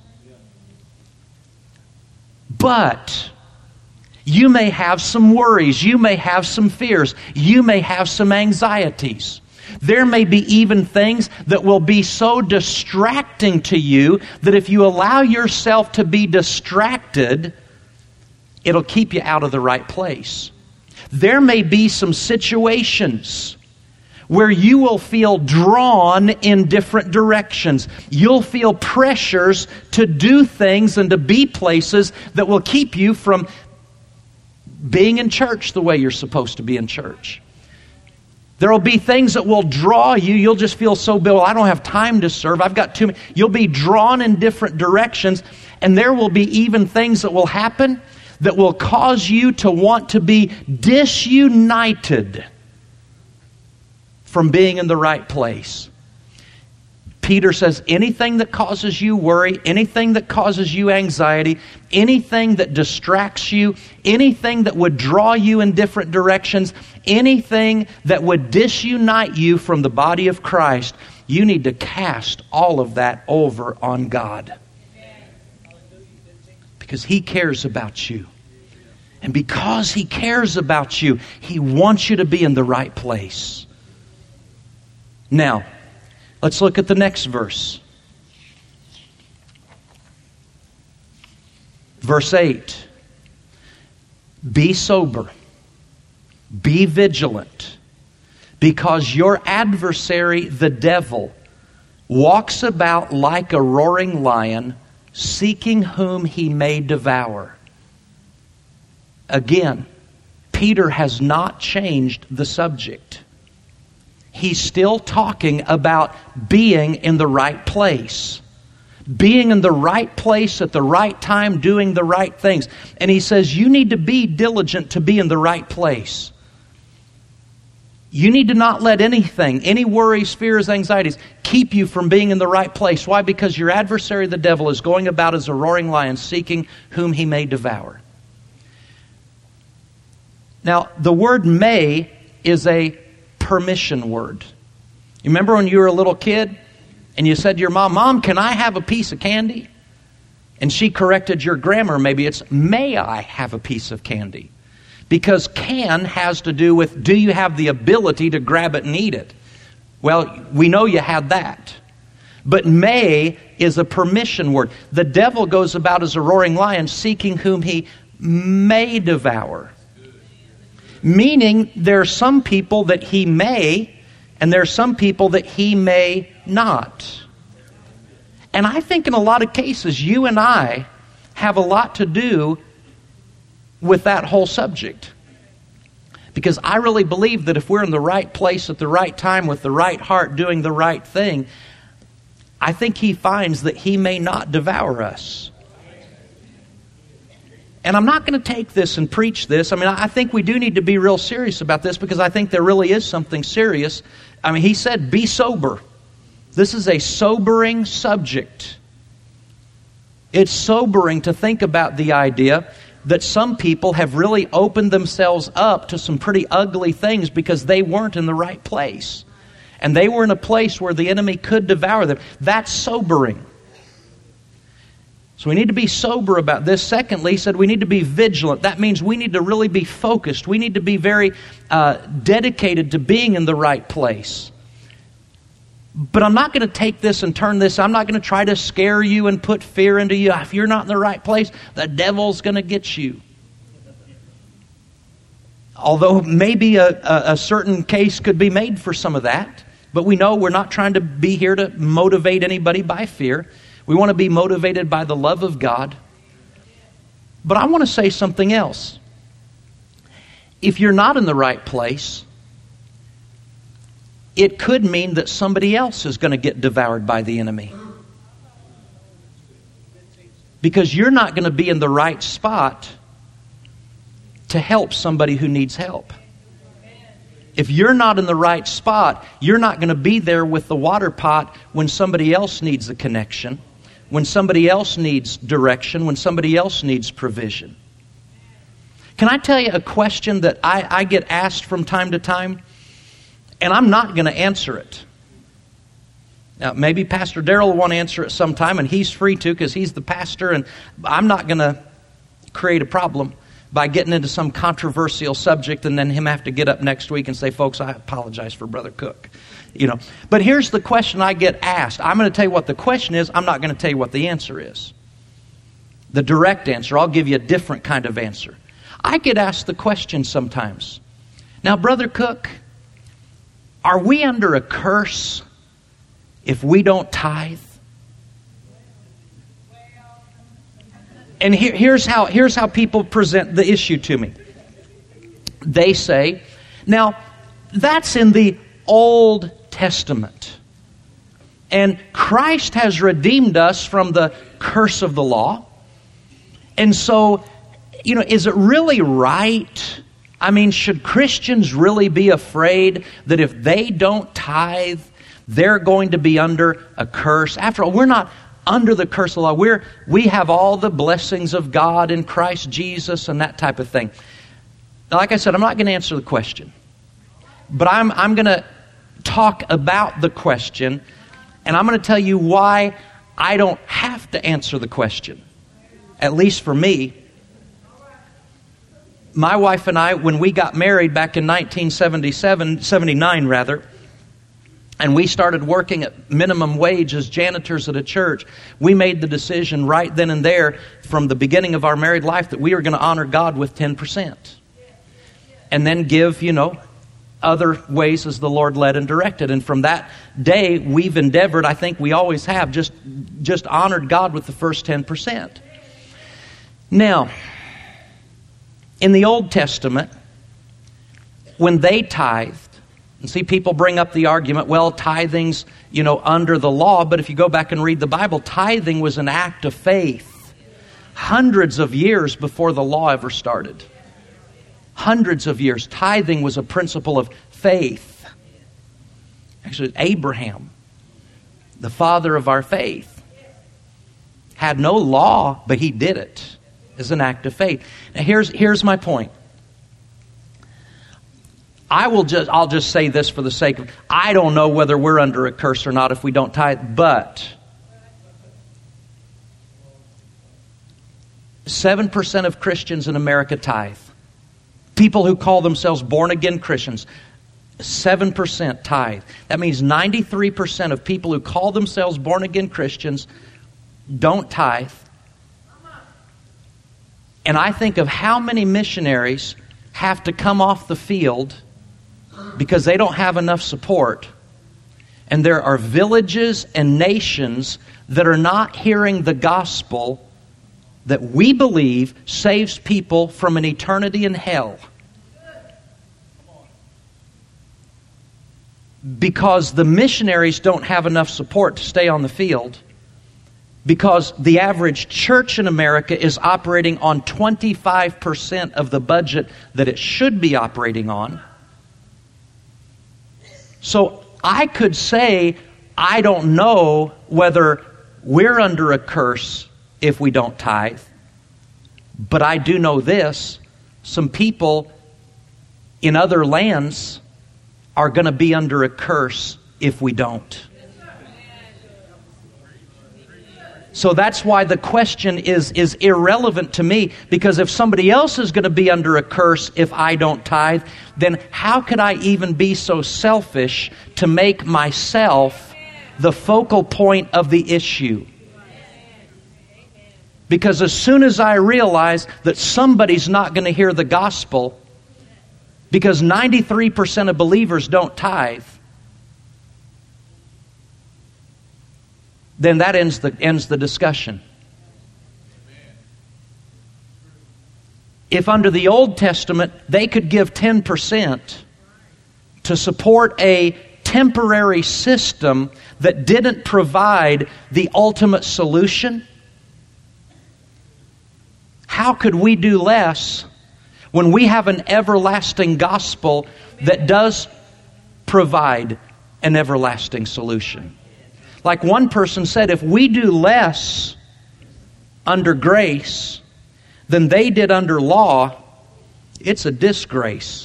But you may have some worries, you may have some fears, you may have some anxieties. There may be even things that will be so distracting to you that if you allow yourself to be distracted, it'll keep you out of the right place. There may be some situations where you will feel drawn in different directions. You'll feel pressures to do things and to be places that will keep you from being in church the way you're supposed to be in church. There will be things that will draw you. You'll just feel so, Bill, I don't have time to serve. I've got too many. You'll be drawn in different directions. And there will be even things that will happen that will cause you to want to be disunited from being in the right place. Peter says anything that causes you worry, anything that causes you anxiety, anything that distracts you, anything that would draw you in different directions, anything that would disunite you from the body of Christ, you need to cast all of that over on God. Because He cares about you. And because He cares about you, He wants you to be in the right place. Now, let's look at the next verse. Verse 8. Be sober. Be vigilant. Because your adversary, the devil, walks about like a roaring lion, seeking whom he may devour. Again, Peter has not changed the subject. He's still talking about being in the right place. Being in the right place at the right time, doing the right things. And he says you need to be diligent to be in the right place. You need to not let anything, any worries, fears, anxieties, keep you from being in the right place. Why? Because your adversary, the devil, is going about as a roaring lion, seeking whom he may devour. Now, the word may is a permission word. You remember when you were a little kid and you said to your mom, Mom, can I have a piece of candy? And she corrected your grammar. Maybe it's, may I have a piece of candy? Because can has to do with, do you have the ability to grab it and eat it? Well, we know you had that. But may is a permission word. The devil goes about as a roaring lion, seeking whom he may devour. Meaning there are some people that he may, and there are some people that he may not. And I think in a lot of cases, you and I have a lot to do with that whole subject. Because I really believe that if we're in the right place at the right time with the right heart doing the right thing, I think he finds that he may not devour us. And I'm not going to take this and preach this. I mean, I think we do need to be real serious about this because I think there really is something serious. I mean, he said, be sober. This is a sobering subject. It's sobering to think about the idea that some people have really opened themselves up to some pretty ugly things because they weren't in the right place. And they were in a place where the enemy could devour them. That's sobering. So we need to be sober about this. Secondly, he said we need to be vigilant. That means we need to really be focused. We need to be very dedicated to being in the right place. But I'm not going to take this and turn this. I'm not going to try to scare you and put fear into you. If you're not in the right place, the devil's going to get you. Although maybe a certain case could be made for some of that. But we know we're not trying to be here to motivate anybody by fear. We want to be motivated by the love of God. But I want to say something else. If you're not in the right place, it could mean that somebody else is going to get devoured by the enemy. Because you're not going to be in the right spot to help somebody who needs help. If you're not in the right spot, you're not going to be there with the water pot when somebody else needs a connection, when somebody else needs direction, when somebody else needs provision. Can I tell you a question that I get asked from time to time? And I'm not going to answer it. Now, maybe Pastor Darrell will want to answer it sometime, and he's free to because he's the pastor, and I'm not going to create a problem by getting into some controversial subject and then him have to get up next week and say, folks, I apologize for Brother Cook. But here's the question I get asked. I'm going to tell you what the question is. I'm not going to tell you what the answer is. The direct answer. I'll give you a different kind of answer. I get asked the question sometimes. Now, Brother Cook, are we under a curse if we don't tithe? And here's how people present the issue to me. they say, now, that's in the Old Testament. And Christ has redeemed us from the curse of the law. And so, is it really right? I mean, should Christians really be afraid that if they don't tithe, they're going to be under a curse? After all, we're not under the curse of the law. We have all the blessings of God in Christ Jesus and that type of thing. Now, like I said, I'm not going to answer the question. But I'm going to talk about the question, and I'm going to tell you why I don't have to answer the question. At least for me. My wife and I, when we got married back in 79 rather, and we started working at minimum wage as janitors at a church, we made the decision right then and there from the beginning of our married life that we were going to honor God with 10%. And then give, other ways as the Lord led and directed. And from that day, we've endeavored, I think we always have, just honored God with the first 10%. Now, in the Old Testament, when they tithed, and see, people bring up the argument, well, tithing's, under the law, but if you go back and read the Bible, tithing was an act of faith hundreds of years before the law ever started. Hundreds of years. Tithing was a principle of faith. Actually, Abraham, the father of our faith, had no law, but he did it as an act of faith. Now, here's my point. I'll just say this for the sake of, I don't know whether we're under a curse or not if we don't tithe, but 7% of Christians in America tithe. People who call themselves born-again Christians, 7% tithe. That means 93% of people who call themselves born-again Christians don't tithe. And I think of how many missionaries have to come off the field because they don't have enough support. And there are villages and nations that are not hearing the gospel that we believe saves people from an eternity in hell. Because the missionaries don't have enough support to stay on the field. Because the average church in America is operating on 25% of the budget that it should be operating on. So I could say, I don't know whether we're under a curse if we don't tithe. But I do know this. Some people in other lands are going to be under a curse if we don't. So that's why the question is irrelevant to me, because if somebody else is going to be under a curse if I don't tithe, then how could I even be so selfish to make myself the focal point of the issue? Because as soon as I realize that somebody's not going to hear the gospel, because 93% of believers don't tithe, then that ends the discussion. If under the Old Testament they could give 10% to support a temporary system that didn't provide the ultimate solution, how could we do less when we have an everlasting gospel that does provide an everlasting solution? Like one person said, if we do less under grace than they did under law, it's a disgrace.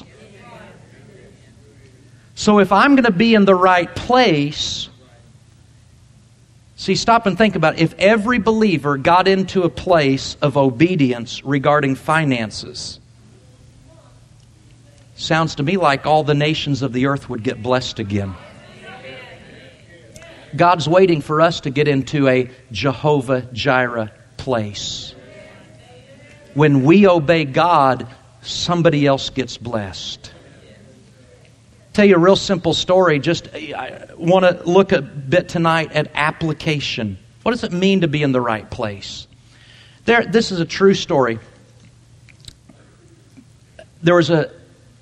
So if I'm going to be in the right place, see, stop and think about it. If every believer got into a place of obedience regarding finances, sounds to me like all the nations of the earth would get blessed again. God's waiting for us to get into a Jehovah Jireh place. When we obey God, somebody else gets blessed. Tell you a real simple story. I want to look a bit tonight at application. What does it mean to be in the right place? This is a true story. There was a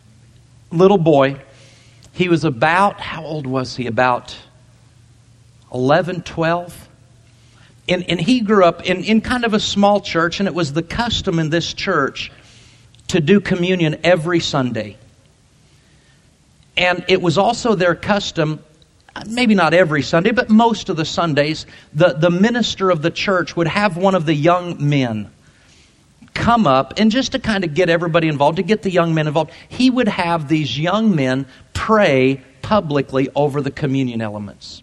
little boy. He was about, how old was he? About 11, 12. And he grew up in kind of a small church, and it was the custom in this church to do communion every Sunday. And it was also their custom, maybe not every Sunday, but most of the Sundays, the minister of the church would have one of the young men come up, and just to kind of get everybody involved, to get the young men involved, he would have these young men pray publicly over the communion elements.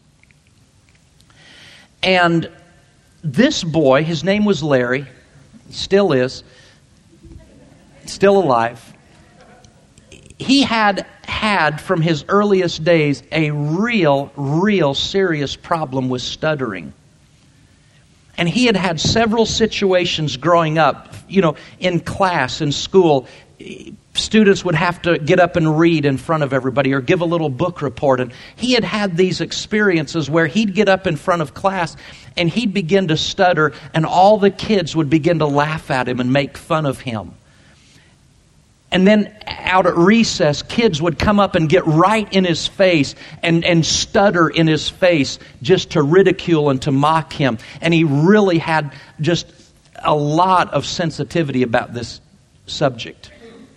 And this boy, his name was Larry, still is, still alive. He had from his earliest days a real serious problem with stuttering. And he had had several situations growing up, in class, in school. Students would have to get up and read in front of everybody or give a little book report. And he had had these experiences where he'd get up in front of class and he'd begin to stutter, and all the kids would begin to laugh at him and make fun of him. And then out at recess, kids would come up and get right in his face and stutter in his face just to ridicule and to mock him. And he really had just a lot of sensitivity about this subject.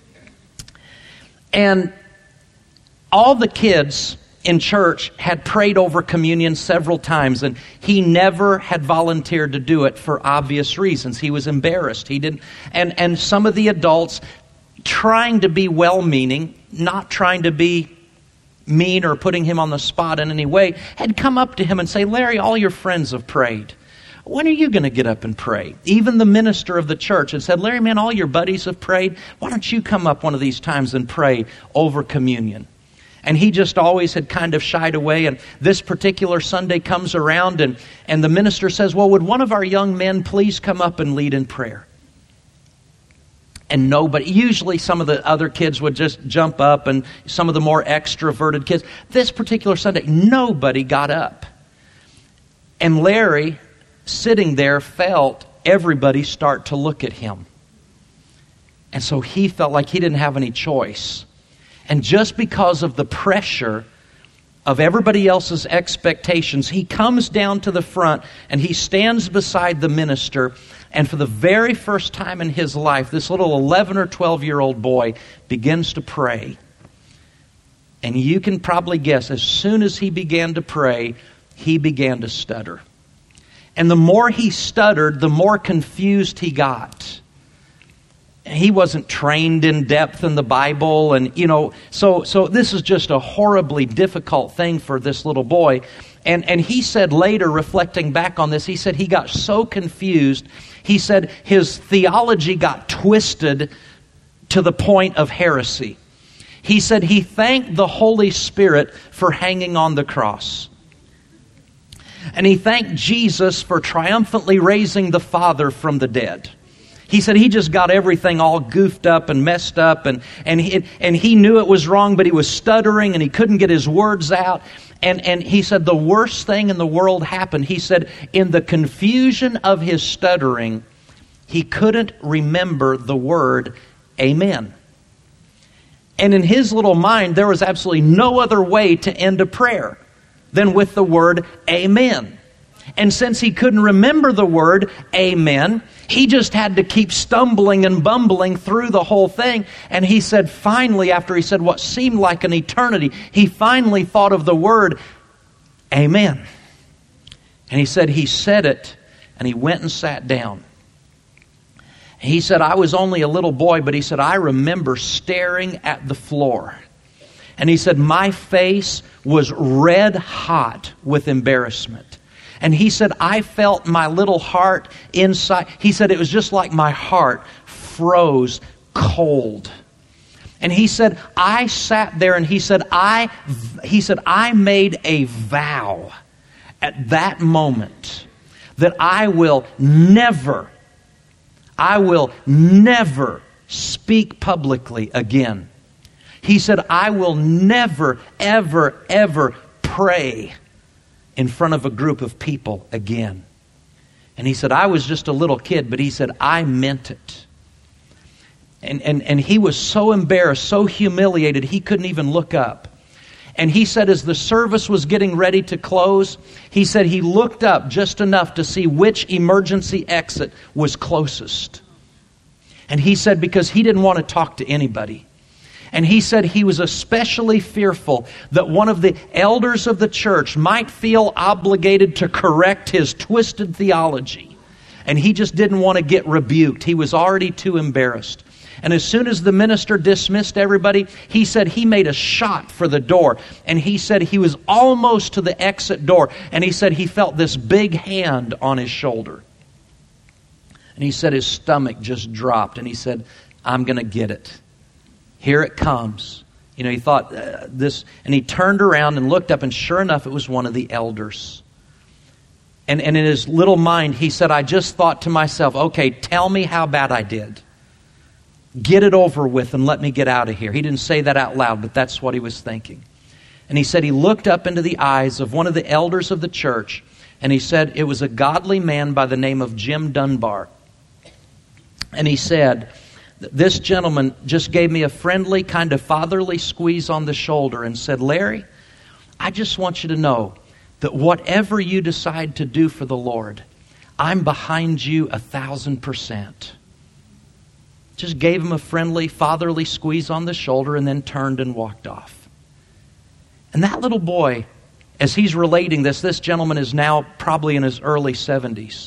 And all the kids in church had prayed over communion several times, and he never had volunteered to do it for obvious reasons. He was embarrassed. He didn't. And some of the adults, trying to be well-meaning, not trying to be mean or putting him on the spot in any way, had come up to him and say, "Larry, all your friends have prayed. When are you going to get up and pray?" Even the minister of the church had said, "Larry, man, all your buddies have prayed. Why don't you come up one of these times and pray over communion?" And he just always had kind of shied away. And this particular Sunday comes around, and the minister says, "Well, would one of our young men please come up and lead in prayer?" And nobody, usually some of the other kids would just jump up, and some of the more extroverted kids. This particular Sunday, nobody got up. And Larry, sitting there, felt everybody start to look at him. And so he felt like he didn't have any choice. And just because of the pressure of everybody else's expectations, he comes down to the front and he stands beside the minister. And for the very first time in his life, this little 11 or 12-year-old boy begins to pray. And you can probably guess, as soon as he began to pray, he began to stutter. And the more he stuttered, the more confused he got. He wasn't trained in depth in the Bible, and so this is just a horribly difficult thing for this little boy. And he said later, reflecting back on this, he said he got so confused. He said his theology got twisted to the point of heresy. He said he thanked the Holy Spirit for hanging on the cross. And he thanked Jesus for triumphantly raising the Father from the dead. He said he just got everything all goofed up and messed up, and he knew it was wrong, but he was stuttering and he couldn't get his words out. And he said the worst thing in the world happened. He said in the confusion of his stuttering, he couldn't remember the word amen. And in his little mind, there was absolutely no other way to end a prayer than with the word amen. And since he couldn't remember the word amen, he just had to keep stumbling and bumbling through the whole thing. And he said finally, after he said what seemed like an eternity, he finally thought of the word amen. And he said he said it, and he went and sat down. He said, I was only a little boy, but he said, I remember staring at the floor. And he said, my face was red hot with embarrassment. And he said, I felt my little heart inside. He said, it was just like my heart froze cold. And he said, I sat there, and he said, I made a vow at that moment that I will never speak publicly again. He said, I will never, ever pray in front of a group of people again. And he said, I was just a little kid, but he said, I meant it. And he was so embarrassed, so humiliated, he couldn't even look up. And he said as the service was getting ready to close, he said he looked up just enough to see which emergency exit was closest. And he said because he didn't want to talk to anybody. And he said he was especially fearful that one of the elders of the church might feel obligated to correct his twisted theology. And he just didn't want to get rebuked. He was already too embarrassed. And as soon as the minister dismissed everybody, he said he made a shot for the door. And he said he was almost to the exit door. And he said he felt this big hand on his shoulder. And he said his stomach just dropped. And he said, I'm going to get it. Here it comes. You know, he thought this, and he turned around and looked up, and sure enough, it was one of the elders. And in his little mind, he said, I just thought to myself, okay, tell me how bad I did. Get it over with and let me get out of here. He didn't say that out loud, but that's what he was thinking. And he said he looked up into the eyes of one of the elders of the church, and he said it was a godly man by the name of Jim Dunbar. And he said, this gentleman just gave me a friendly, kind of fatherly squeeze on the shoulder and said, Larry, I just want you to know that whatever you decide to do for the Lord, I'm behind you 1,000%. Just gave him a friendly, fatherly squeeze on the shoulder and then turned and walked off. And that little boy, as he's relating this gentleman is now probably in his early 70s.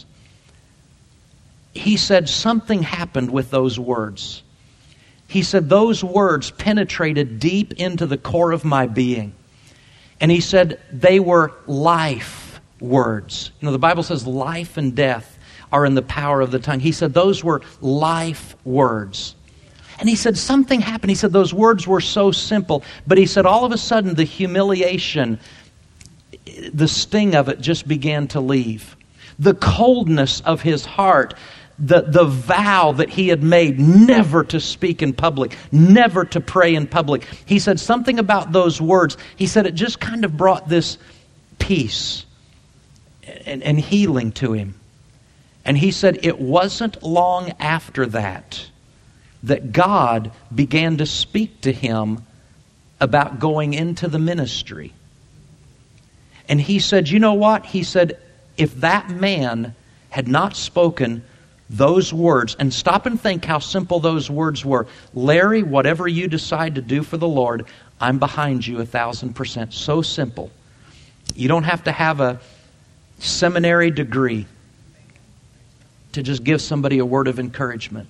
He said something happened with those words. He said those words penetrated deep into the core of my being. And he said they were life words. You know, the Bible says life and death are in the power of the tongue. He said those were life words. And he said something happened. He said those words were so simple. But he said all of a sudden the humiliation, the sting of it just began to leave. The coldness of his heart, the vow that he had made never to speak in public, never to pray in public. He said something about those words. He said it just kind of brought this peace and healing to him. And he said it wasn't long after that God began to speak to him about going into the ministry. And he said, you know what? He said, if that man had not spoken those words, and stop and think how simple those words were. Larry, whatever you decide to do for the Lord, I'm behind you 1,000%. So simple. You don't have to have a seminary degree to just give somebody a word of encouragement.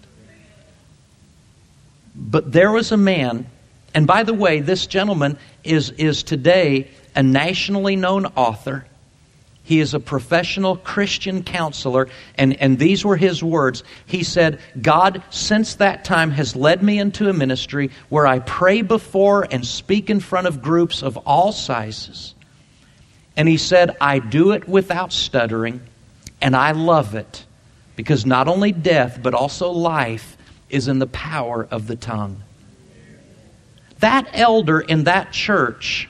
But there was a man, and by the way, this gentleman is today a nationally known author. He is a professional Christian counselor, and these were his words. He said, God, since that time, has led me into a ministry where I pray before and speak in front of groups of all sizes. And he said, I do it without stuttering, and I love it, because not only death, but also life is in the power of the tongue. That elder in that church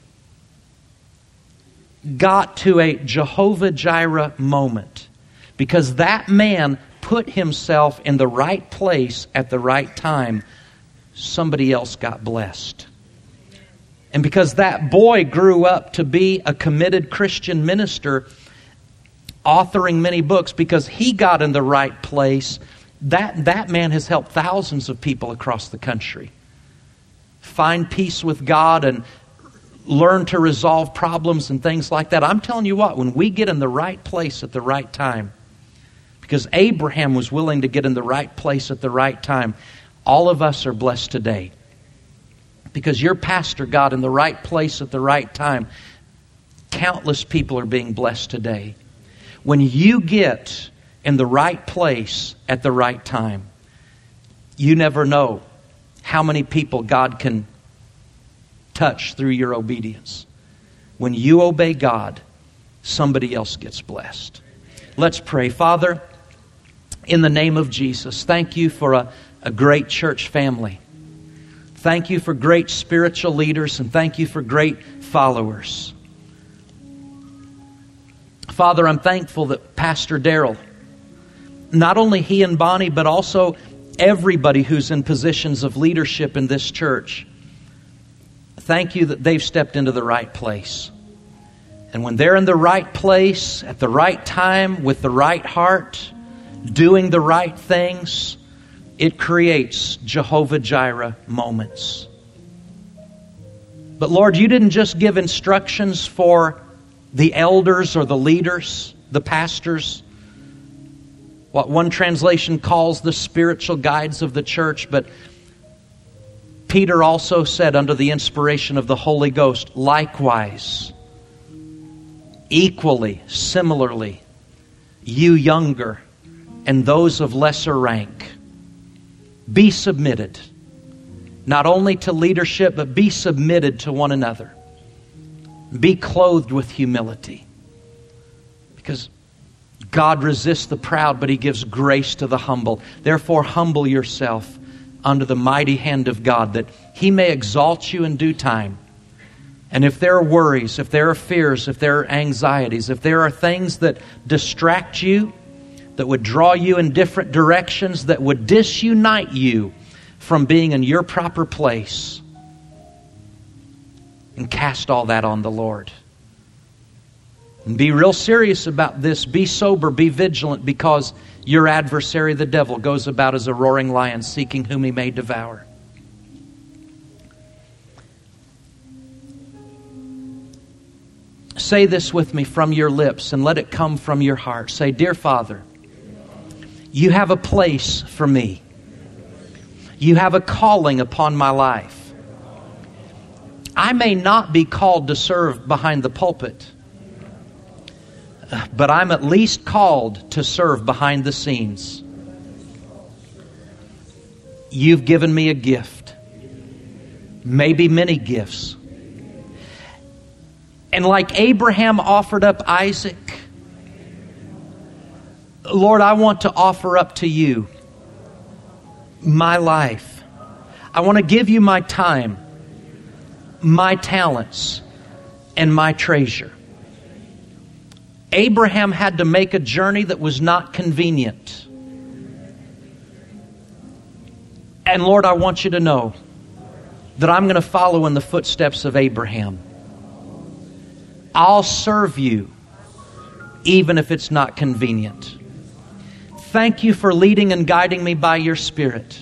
got to a Jehovah-Jireh moment because that man put himself in the right place at the right time. Somebody else got blessed. And because that boy grew up to be a committed Christian minister, authoring many books, because he got in the right place, that man has helped thousands of people across the country find peace with God and learn to resolve problems and things like that. I'm telling you what, when we get in the right place at the right time, because Abraham was willing to get in the right place at the right time, all of us are blessed today. Because your pastor got in the right place at the right time, countless people are being blessed today. When you get in the right place at the right time, you never know how many people God can touch through your obedience. When you obey God, somebody else gets blessed. Let's pray. Father, in the name of Jesus, thank you for a great church family. Thank you for great spiritual leaders, and thank you for great followers. Father, I'm thankful that Pastor Darrell, not only he and Bonnie, but also everybody who's in positions of leadership in this church, thank you that they've stepped into the right place. And when they're in the right place, at the right time, with the right heart, doing the right things, it creates Jehovah-Jireh moments. But Lord, you didn't just give instructions for the elders or the leaders, the pastors, what one translation calls the spiritual guides of the church, but Peter also said under the inspiration of the Holy Ghost, likewise, equally, similarly, you younger and those of lesser rank, be submitted, not only to leadership, but be submitted to one another. Be clothed with humility. Because God resists the proud, but He gives grace to the humble. Therefore, humble yourself under the mighty hand of God, that He may exalt you in due time. And if there are worries, if there are fears, if there are anxieties, if there are things that distract you, that would draw you in different directions, that would disunite you from being in your proper place, and cast all that on the Lord. And be real serious about this. Be sober, be vigilant, because your adversary, the devil, goes about as a roaring lion, seeking whom he may devour. Say this with me from your lips and let it come from your heart. Say, Dear Father, you have a place for me. You have a calling upon my life. I may not be called to serve behind the pulpit, but I'm at least called to serve behind the scenes. You've given me a gift, maybe many gifts. And like Abraham offered up Isaac, Lord, I want to offer up to you my life. I want to give you my time, my talents, and my treasure. Abraham had to make a journey that was not convenient. And Lord, I want you to know that I'm going to follow in the footsteps of Abraham. I'll serve you even if it's not convenient. Thank you for leading and guiding me by your Spirit.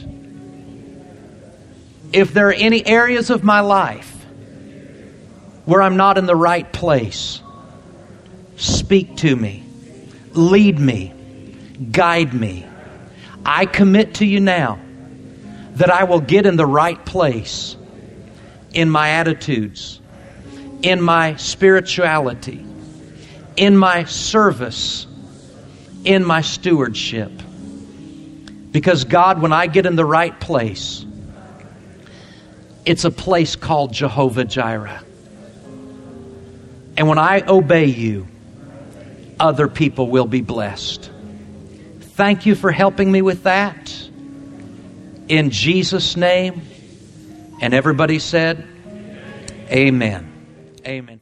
If there are any areas of my life where I'm not in the right place, speak to me, lead me, guide me. I commit to you now that I will get in the right place in my attitudes, in my spirituality, in my service, in my stewardship. Because God, when I get in the right place, it's a place called Jehovah-Jireh. And when I obey you, other people will be blessed. Thank you for helping me with that. In Jesus' name. And everybody said, Amen. Amen.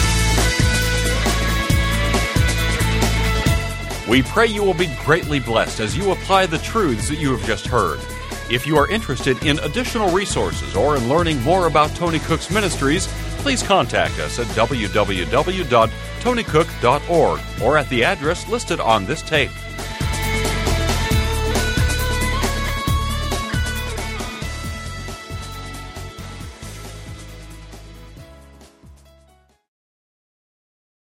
We pray you will be greatly blessed as you apply the truths that you have just heard. If you are interested in additional resources or in learning more about Tony Cook's ministries, please contact us at www.tonycook.org or at the address listed on this tape.